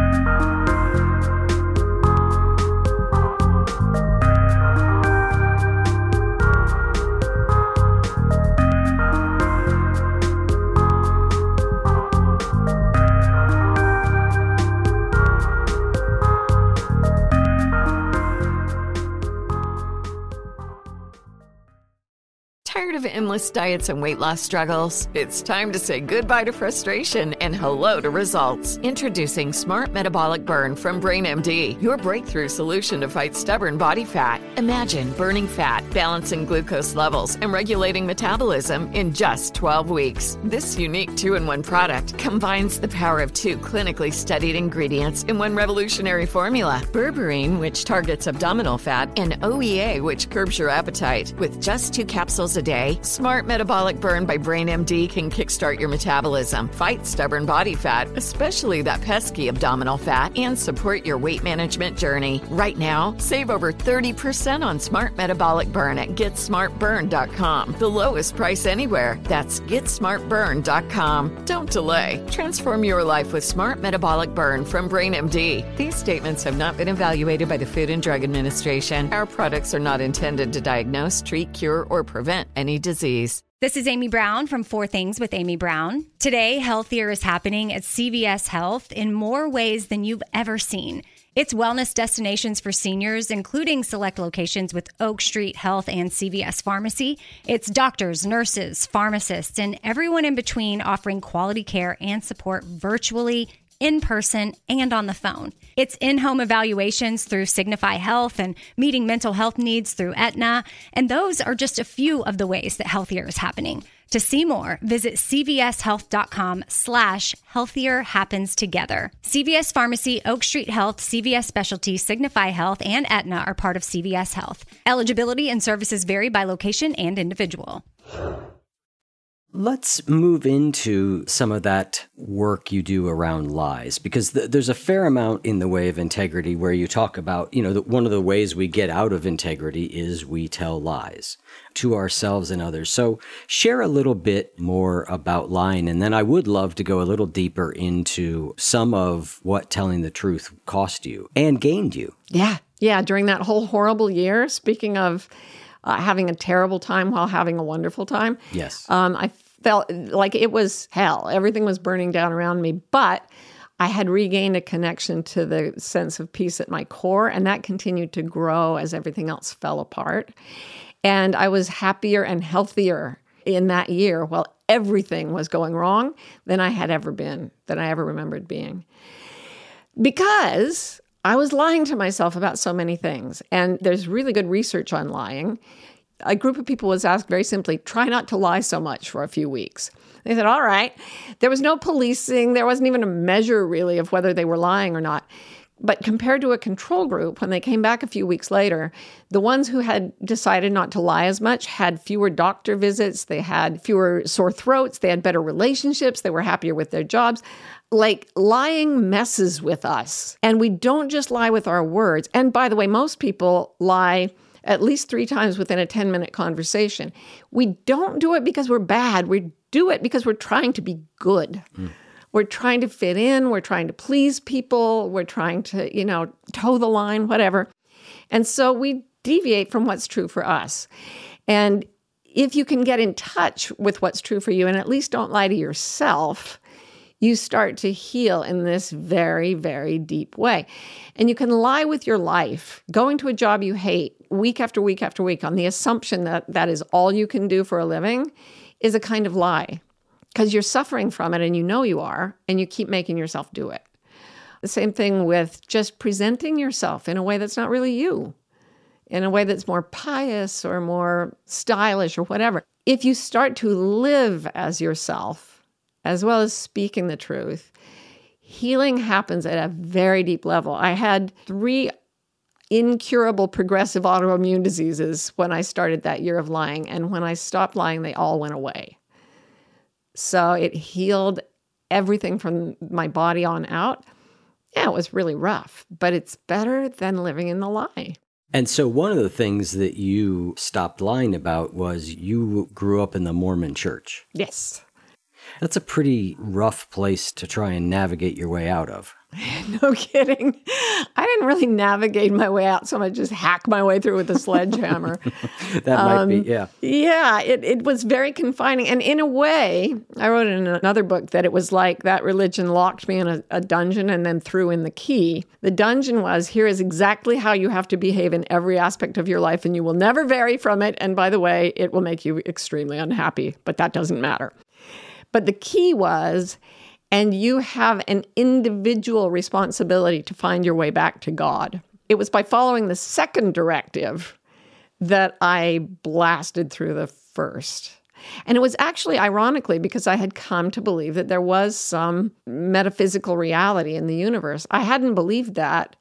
Tired of endless diets and weight loss struggles? It's time to say goodbye to frustration and hello to results. Introducing Smart Metabolic Burn from BrainMD, your breakthrough solution to fight stubborn body fat. Imagine burning fat, balancing glucose levels, and regulating metabolism in just 12 weeks. This unique 2-in-1 product combines the power of 2 clinically studied ingredients in one revolutionary formula. Berberine, which targets abdominal fat, and OEA, which curbs your appetite. With just 2 capsules a day, Smart Metabolic Burn by BrainMD can kickstart your metabolism, fight stubborn body fat, especially that pesky abdominal fat, and support your weight management journey. Right now, save over 30% on Smart Metabolic Burn at GetSmartBurn.com. The lowest price anywhere. That's GetSmartBurn.com. Don't delay. Transform your life with Smart Metabolic Burn from BrainMD. These statements have not been evaluated by the Food and Drug Administration. Our products are not intended to diagnose, treat, cure, or prevent any disease. This is Amy Brown from 4 Things with Amy Brown. Today, healthier is happening at CVS Health in more ways than you've ever seen. It's wellness destinations for seniors, including select locations with Oak Street Health and CVS Pharmacy. It's doctors, nurses, pharmacists, and everyone in between offering quality care and support virtually, in person, and on the phone. It's in-home evaluations through Signify Health and meeting mental health needs through Aetna. And those are just a few of the ways that healthier is happening. To see more, visit cvshealth.com/healthier happens together. CVS Pharmacy, Oak Street Health, CVS Specialty, Signify Health, and Aetna are part of CVS Health. Eligibility and services vary by location and individual. Let's move into some of that work you do around lies, because there's a fair amount in the way of integrity where you talk about, one of the ways we get out of integrity is we tell lies to ourselves and others. So share a little bit more about lying, and then I would love to go a little deeper into some of what telling the truth cost you and gained you. Yeah. During that whole horrible year, speaking of having a terrible time while having a wonderful time. Yes. I felt like it was hell. Everything was burning down around me, but I had regained a connection to the sense of peace at my core, and that continued to grow as everything else fell apart. And I was happier and healthier in that year while everything was going wrong than I had ever been, than I ever remembered being. Because I was lying to myself about so many things. And there's really good research on lying. A group of people was asked very simply, try not to lie so much for a few weeks. They said, all right. There was no policing. There wasn't even a measure really of whether they were lying or not. But compared to a control group, when they came back a few weeks later, the ones who had decided not to lie as much had fewer doctor visits, they had fewer sore throats, they had better relationships, they were happier with their jobs. like lying messes with us. And we don't just lie with our words. And by the way, most people lie at least 3 times within a 10-minute conversation. We don't do it because we're bad. We do it because we're trying to be good. We're trying to fit in. We're trying to please people. We're trying to, toe the line, whatever. And so we deviate from what's true for us. And if you can get in touch with what's true for you and at least don't lie to yourself, you start to heal in this very, very deep way. And you can lie with your life, going to a job you hate week after week after week on the assumption that that is all you can do for a living is a kind of lie because you're suffering from it and you know you are, and you keep making yourself do it. The same thing with just presenting yourself in a way that's not really you, in a way that's more pious or more stylish or whatever. If you start to live as yourself, as well as speaking the truth, healing happens at a very deep level. I had 3 incurable progressive autoimmune diseases when I started that year of lying. And when I stopped lying, they all went away. So it healed everything from my body on out. Yeah, it was really rough, but it's better than living in the lie. And so one of the things that you stopped lying about was you grew up in the Mormon church. Yes. That's a pretty rough place to try and navigate your way out of. No kidding. I didn't really navigate my way out, so I just hack my way through with a sledgehammer. That might be, yeah. Yeah, it was very confining. And in a way, I wrote in another book that it was like that religion locked me in a dungeon and then threw in the key. The dungeon was, here is exactly how you have to behave in every aspect of your life, and you will never vary from it. And by the way, it will make you extremely unhappy, but that doesn't matter. But the key was, and you have an individual responsibility to find your way back to God. It was by following the second directive that I blasted through the first. And it was actually ironically because I had come to believe that there was some metaphysical reality in the universe. I hadn't believed that.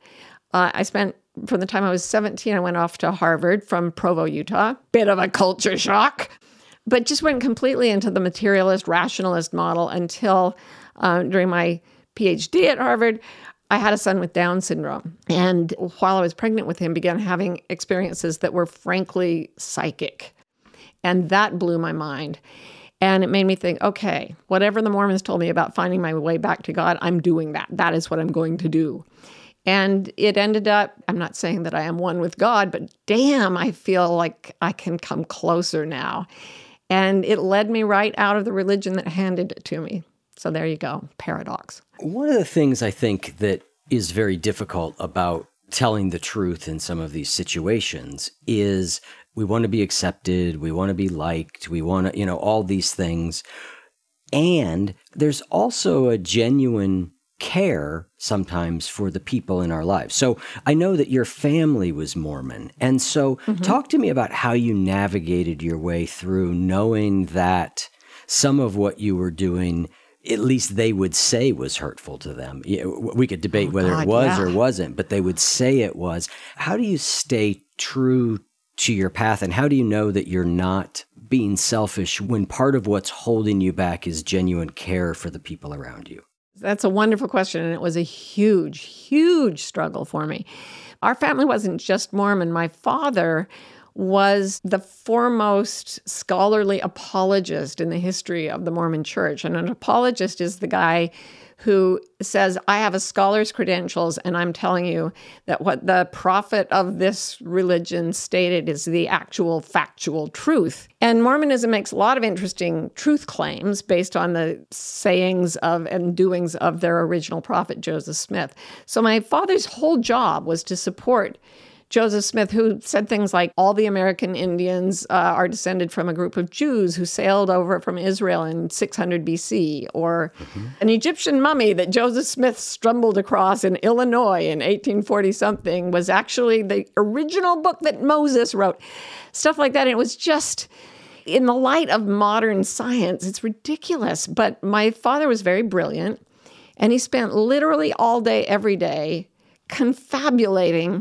I spent, from the time I was 17, I went off to Harvard from Provo, Utah. Bit of a culture shock. But just went completely into the materialist, rationalist model until during my PhD at Harvard, I had a son with Down syndrome. And while I was pregnant with him, began having experiences that were frankly psychic. And that blew my mind. And it made me think, okay, whatever the Mormons told me about finding my way back to God, I'm doing that. That is what I'm going to do. And it ended up, I'm not saying that I am one with God, but damn, I feel like I can come closer now. And it led me right out of the religion that handed it to me. So there you go, paradox. One of the things I think that is very difficult about telling the truth in some of these situations is we want to be accepted, we want to be liked, we want to, all these things. And there's also a genuine care sometimes for the people in our lives. So I know that your family was Mormon. And so talk to me about how you navigated your way through knowing that some of what you were doing, at least they would say was hurtful to them. We could debate whether it was or wasn't, but they would say it was. How do you stay true to your path? And how do you know that you're not being selfish when part of what's holding you back is genuine care for the people around you? That's a wonderful question, and it was a huge, huge struggle for me. Our family wasn't just Mormon. My father was the foremost scholarly apologist in the history of the Mormon Church. And an apologist is the guy who says, I have a scholar's credentials, and I'm telling you that what the prophet of this religion stated is the actual factual truth. And Mormonism makes a lot of interesting truth claims based on the sayings of and doings of their original prophet, Joseph Smith. So my father's whole job was to support Joseph Smith, who said things like all the American Indians are descended from a group of Jews who sailed over from Israel in 600 BC, or an Egyptian mummy that Joseph Smith stumbled across in Illinois in 1840-something was actually the original book that Moses wrote. Stuff like that. And it was just, in the light of modern science, it's ridiculous. But my father was very brilliant, and he spent literally all day, every day, confabulating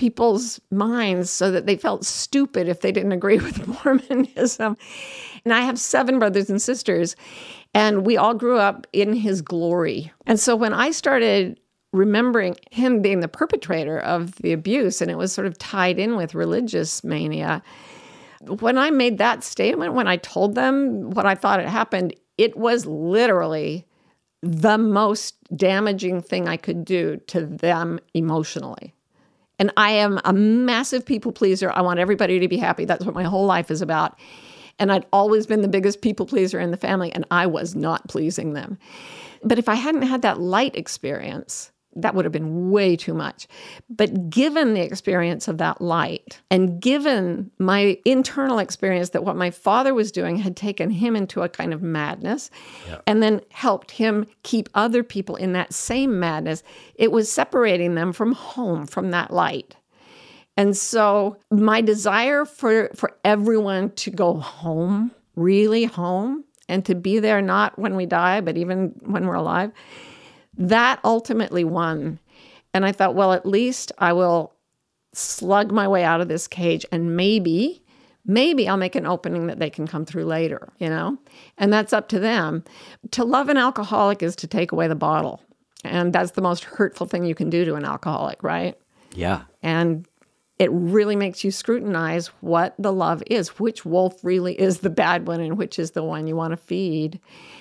people's minds so that they felt stupid if they didn't agree with Mormonism. And I have 7 brothers and sisters, and we all grew up in his glory. And so when I started remembering him being the perpetrator of the abuse, and it was sort of tied in with religious mania, when I made that statement, when I told them what I thought had happened, it was literally the most damaging thing I could do to them emotionally. And I am a massive people pleaser. I want everybody to be happy. That's what my whole life is about. And I'd always been the biggest people pleaser in the family, and I was not pleasing them. But if I hadn't had that light experience, that would have been way too much. But given the experience of that light, and given my internal experience that what my father was doing had taken him into a kind of madness, and then helped him keep other people in that same madness, it was separating them from home, from that light. And so my desire for everyone to go home, really home, and to be there not when we die, but even when we're alive, that ultimately won. And I thought, well, at least I will slug my way out of this cage, and maybe I'll make an opening that they can come through later, And that's up to them. To love an alcoholic is to take away the bottle. And that's the most hurtful thing you can do to an alcoholic, right? Yeah. And it really makes you scrutinize what the love is, which wolf really is the bad one and which is the one you want to feed.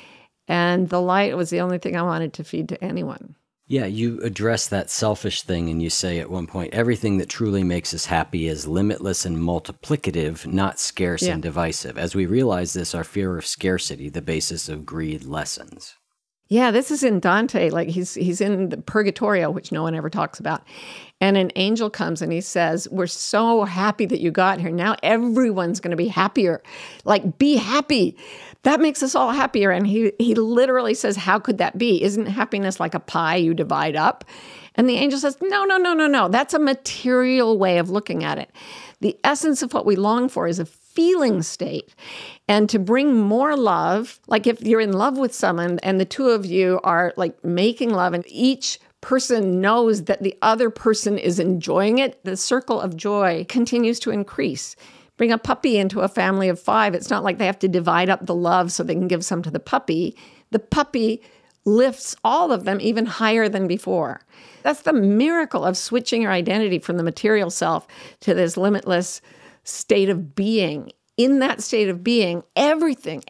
And the light was the only thing I wanted to feed to anyone. Yeah, you address that selfish thing and you say at one point, everything that truly makes us happy is limitless and multiplicative, not scarce and divisive. As we realize this, our fear of scarcity, the basis of greed, lessens. Yeah, this is in Dante. Like he's in the Purgatorio, which no one ever talks about. And an angel comes and he says, we're so happy that you got here. Now everyone's going to be happier. Like, be happy. That makes us all happier. And he literally says, how could that be? Isn't happiness like a pie you divide up? And the angel says, no. That's a material way of looking at it. The essence of what we long for is a feeling state. And to bring more love, like if you're in love with someone and the two of you are like making love and each person knows that the other person is enjoying it, the circle of joy continues to increase. Bring a puppy into a family of 5. It's not like they have to divide up the love so they can give some to the puppy. The puppy lifts all of them even higher than before. That's the miracle of switching your identity from the material self to this limitless state of being. In that state of being, everything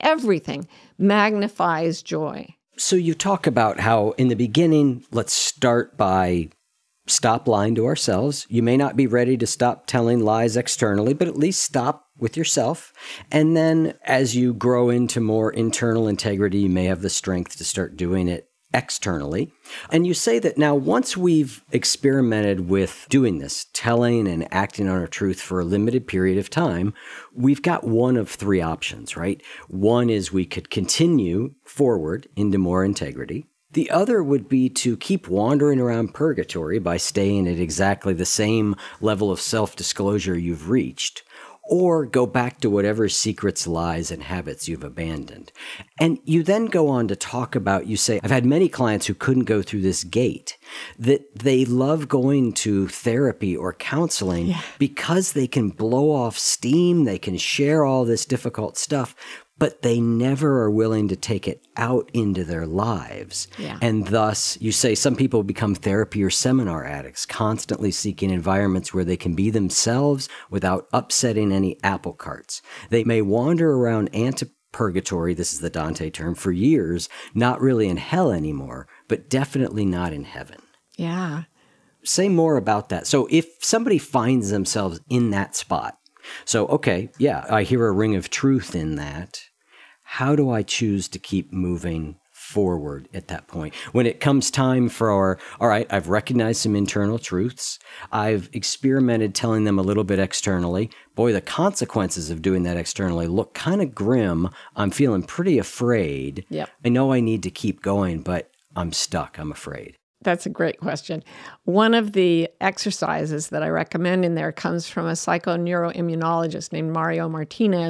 magnifies joy. So you talk about how in the beginning, let's start by stop lying to ourselves. You may not be ready to stop telling lies externally, but at least stop with yourself. And then as you grow into more internal integrity, you may have the strength to start doing it externally. And you say that now once we've experimented with doing this, telling and acting on our truth for a limited period of time, we've got one of 3 options, right? One is we could continue forward into more integrity. The other would be to keep wandering around purgatory by staying at exactly the same level of self-disclosure you've reached, or go back to whatever secrets, lies, and habits you've abandoned. And you then go on to talk about, you say, I've had many clients who couldn't go through this gate, that they love going to therapy or counseling because they can blow off steam, they can share all this difficult stuff, but they never are willing to take it out into their lives. Yeah. And thus, you say some people become therapy or seminar addicts, constantly seeking environments where they can be themselves without upsetting any apple carts. They may wander around purgatory, this is the Dante term, for years, not really in hell anymore, but definitely not in heaven. Yeah. Say more about that. So if somebody finds themselves in that spot, so, okay, yeah, I hear a ring of truth in that. How do I choose to keep moving forward at that point? When it comes time for all right, I've recognized some internal truths. I've experimented telling them a little bit externally. Boy, the consequences of doing that externally look kind of grim. I'm feeling pretty afraid. Yep. I know I need to keep going, but I'm stuck. I'm afraid. That's a great question. One of the exercises that I recommend in there comes from a psychoneuroimmunologist named Mario Martinez.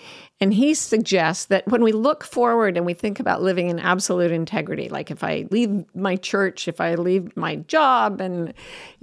And he suggests that when we look forward and we think about living in absolute integrity, like if I leave my church, if I leave my job, and,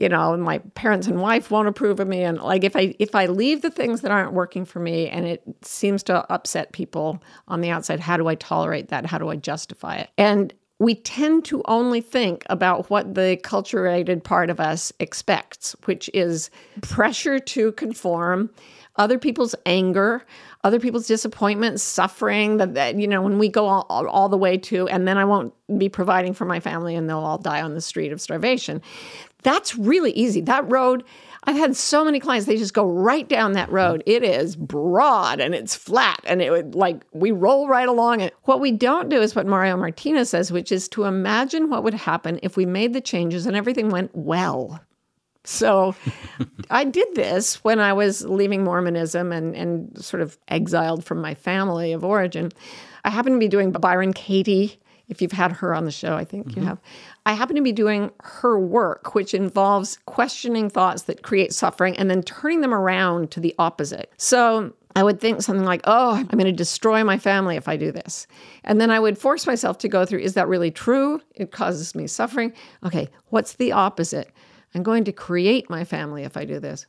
my parents and wife won't approve of me, and like if I leave the things that aren't working for me and it seems to upset people on the outside, how do I tolerate that? How do I justify it? And we tend to only think about what the culturated part of us expects, which is pressure to conform, other people's anger, other people's disappointment, suffering, that when we go all the way to, and then I won't be providing for my family and they'll all die on the street of starvation. That's really easy. That road, I've had so many clients, they just go right down that road. It is broad and it's flat and we roll right along it. What we don't do is what Mario Martinez says, which is to imagine what would happen if we made the changes and everything went well. So I did this when I was leaving Mormonism and sort of exiled from my family of origin. I happened to be doing Byron Katie. If you've had her on the show, I think you have. I happen to be doing her work, which involves questioning thoughts that create suffering and then turning them around to the opposite. So I would think something like, oh, I'm going to destroy my family if I do this. And then I would force myself to go through, is that really true? It causes me suffering. Okay, what's the opposite? I'm going to create my family if I do this.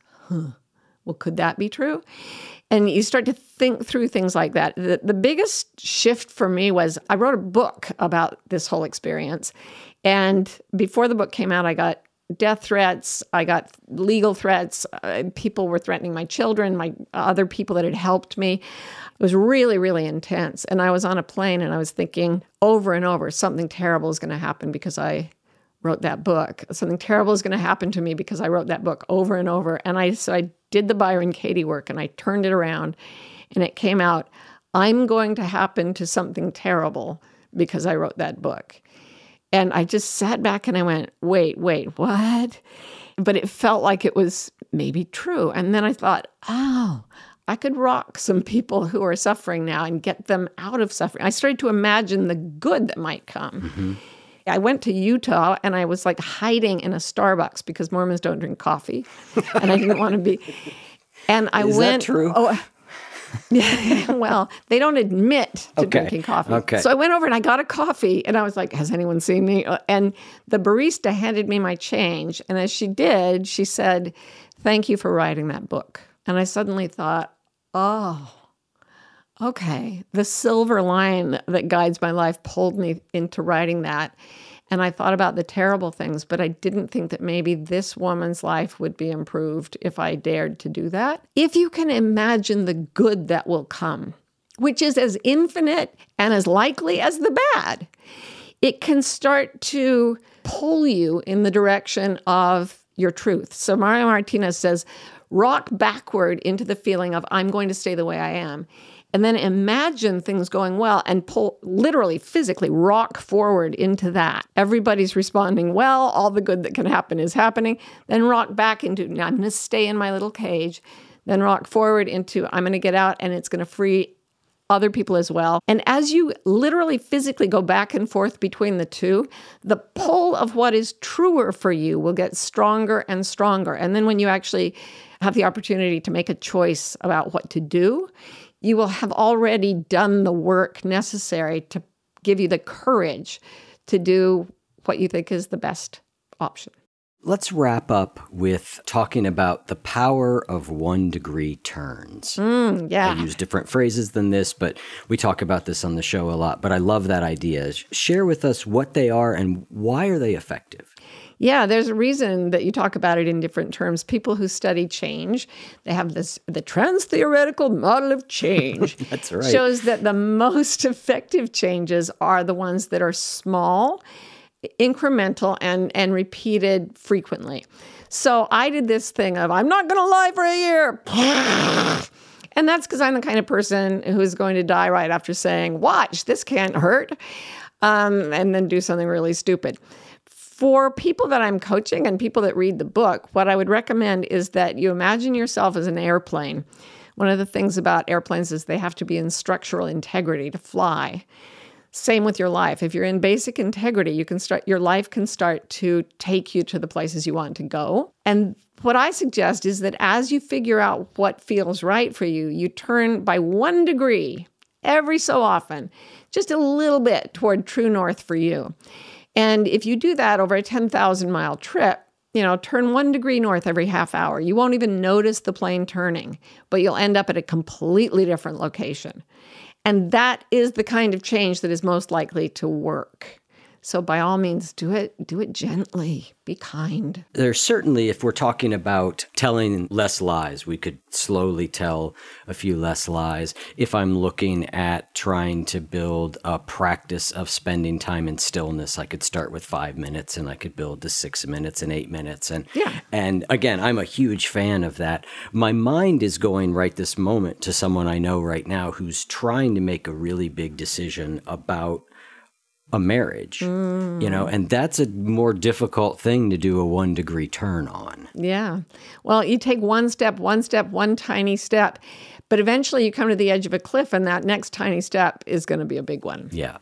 Well, could that be true? And you start to think through things like that. The biggest shift for me was I wrote a book about this whole experience. And before the book came out, I got death threats. I got legal threats. People were threatening my children, my other people that had helped me. It was really, really intense. And I was on a plane and I was thinking over and over, something terrible is going to happen because I wrote that book. Something terrible is going to happen to me because I wrote that book over and over. And so I did the Byron Katie work and I turned it around and it came out, I'm going to happen to something terrible because I wrote that book. And I just sat back and I went, wait, what? But it felt like it was maybe true. And then I thought, oh, I could rock some people who are suffering now and get them out of suffering. I started to imagine the good that might come. Mm-hmm. I went to Utah and I was hiding in a Starbucks because Mormons don't drink coffee. And I didn't want to be. And I went. Is that true? Oh, yeah, well, they don't admit to drinking coffee. Okay. So I went over and I got a coffee and I was like, has anyone seen me? And the barista handed me my change. And as she did, she said, thank you for writing that book. And I suddenly thought, oh, okay, the silver line that guides my life pulled me into writing that. And I thought about the terrible things, but I didn't think that maybe this woman's life would be improved if I dared to do that. If you can imagine the good that will come, which is as infinite and as likely as the bad, it can start to pull you in the direction of your truth. So Mario Martinez says, rock backward into the feeling of I'm going to stay the way I am. And then imagine things going well and pull, literally, physically rock forward into that. Everybody's responding well. All the good that can happen is happening. Then rock back into, now I'm going to stay in my little cage. Then rock forward into, I'm going to get out and it's going to free other people as well. And as you literally physically go back and forth between the two, the pull of what is truer for you will get stronger and stronger. And then when you actually have the opportunity to make a choice about what to do, you will have already done the work necessary to give you the courage to do what you think is the best option. Let's wrap up with talking about the power of 1 degree turns. Yeah. I use different phrases than this, but we talk about this on the show a lot. But I love that idea. Share with us what they are and why are they effective? Yeah, there's a reason that you talk about it in different terms. People who study change, they have the trans-theoretical model of change. That's right. Shows that the most effective changes are the ones that are small, incremental, and repeated frequently. So I did this thing of, I'm not going to lie for a year. And that's because I'm the kind of person who's going to die right after saying, watch, this can't hurt, and then do something really stupid. For people that I'm coaching and people that read the book, what I would recommend is that you imagine yourself as an airplane. One of the things about airplanes is they have to be in structural integrity to fly. Same with your life. If you're in basic integrity, your life can start to take you to the places you want to go. And what I suggest is that as you figure out what feels right for you, you turn by 1 degree every so often, just a little bit toward true north for you. And if you do that over a 10,000-mile trip, turn 1 degree north every half hour. You won't even notice the plane turning, but you'll end up at a completely different location. And that is the kind of change that is most likely to work. So by all means, do it gently, be kind. There's certainly, if we're talking about telling less lies, we could slowly tell a few less lies. If I'm looking at trying to build a practice of spending time in stillness, I could start with 5 minutes and I could build to 6 minutes and 8 minutes. And again, I'm a huge fan of that. My mind is going right this moment to someone I know right now who's trying to make a really big decision about a marriage, and that's a more difficult thing to do a 1 degree turn on. Yeah. Well, you take one tiny step, but eventually you come to the edge of a cliff and that next tiny step is going to be a big one. Yeah.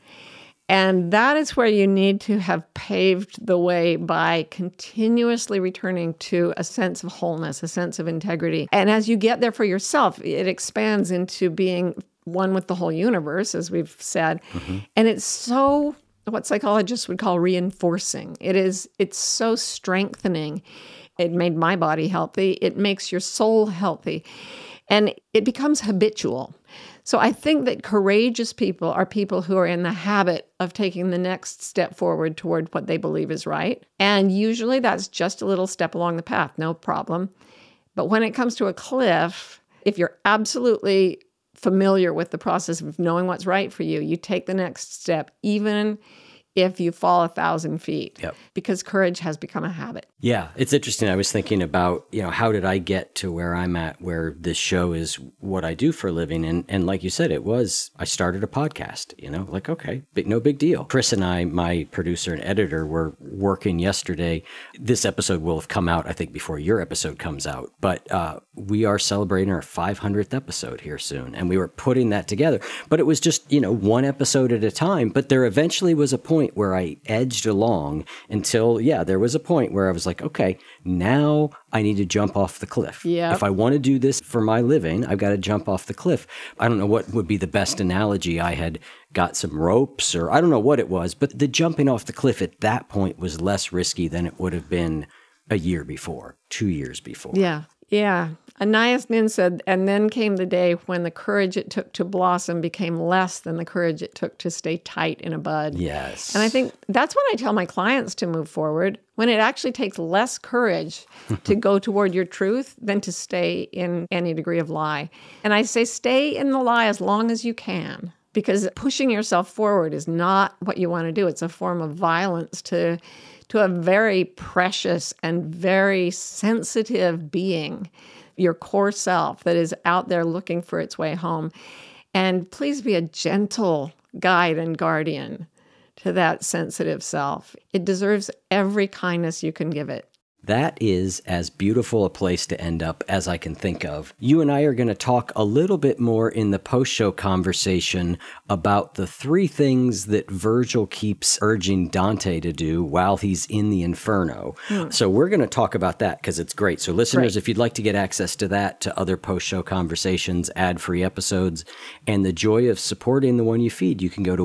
And that is where you need to have paved the way by continuously returning to a sense of wholeness, a sense of integrity. And as you get there for yourself, it expands into being one with the whole universe, as we've said. Mm-hmm. And it's so, what psychologists would call reinforcing. It's so strengthening. It made my body healthy. It makes your soul healthy. And it becomes habitual. So I think that courageous people are people who are in the habit of taking the next step forward toward what they believe is right. And usually that's just a little step along the path, no problem. But when it comes to a cliff, if you're absolutely familiar with the process of knowing what's right for you, you take the next step, even if you fall 1,000 feet, because courage has become a habit. Yeah, it's interesting. I was thinking about, how did I get to where I'm at, where this show is what I do for a living? And like you said, I started a podcast, okay, no big deal. Chris and I, my producer and editor, were working yesterday. This episode will have come out, I think, before your episode comes out. But we are celebrating our 500th episode here soon. And we were putting that together. But it was just, one episode at a time. But there eventually was a point where I edged along until, there was a point where I was like, okay, now I need to jump off the cliff. Yep. If I want to do this for my living, I've got to jump off the cliff. I don't know what would be the best analogy. I had got some ropes, or I don't know what it was, but the jumping off the cliff at that point was less risky than it would have been a year before, 2 years before. Yeah. Anais Nin said, and then came the day when the courage it took to blossom became less than the courage it took to stay tight in a bud. Yes. And I think that's when I tell my clients to move forward, when it actually takes less courage to go toward your truth than to stay in any degree of lie. And I say stay in the lie as long as you can, because pushing yourself forward is not what you want to do. It's a form of violence to a very precious and very sensitive being, your core self that is out there looking for its way home. And please be a gentle guide and guardian to that sensitive self. It deserves every kindness you can give it. That is as beautiful a place to end up as I can think of. You and I are going to talk a little bit more in the post-show conversation about the 3 things that Virgil keeps urging Dante to do while he's in the Inferno. So we're going to talk about that because it's great. So listeners, if you'd like to get access to that, to other post-show conversations, ad-free episodes, and the joy of supporting the One You Feed, you can go to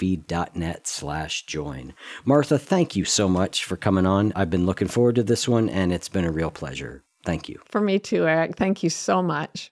oneyoufeed.net/join. Martha, thank you so much for coming on. I've been looking forward to this one, and it's been a real pleasure. Thank you. For me too, Eric. Thank you so much.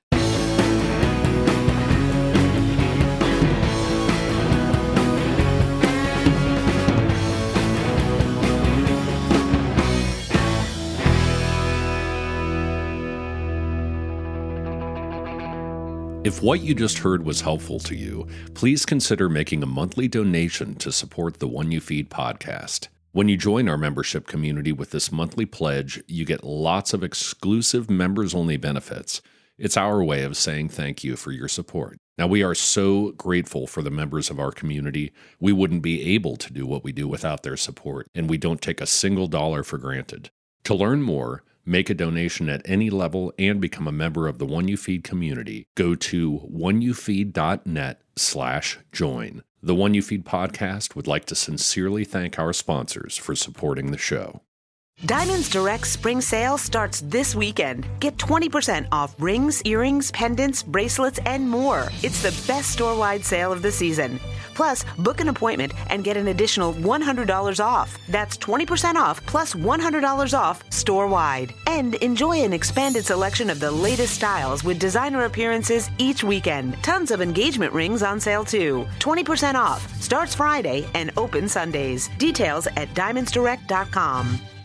If what you just heard was helpful to you, please consider making a monthly donation to support the One You Feed podcast. When you join our membership community with this monthly pledge, you get lots of exclusive members-only benefits. It's our way of saying thank you for your support. Now, we are so grateful for the members of our community. We wouldn't be able to do what we do without their support, and we don't take a single dollar for granted. To learn more, make a donation at any level, and become a member of the One You Feed community, go to oneyoufeed.net diamonddirect.com/join. The One You Feed podcast would like to sincerely thank our sponsors for supporting the show. Diamonds Direct spring sale starts this weekend. Get 20% off rings, earrings, pendants, bracelets, and more. It's the best store-wide sale of the season. Plus, book an appointment and get an additional $100 off. That's 20% off plus $100 off store-wide. And enjoy an expanded selection of the latest styles with designer appearances each weekend. Tons of engagement rings on sale too. 20% off. Starts Friday and opens Sundays. Details at diamondsdirect.com.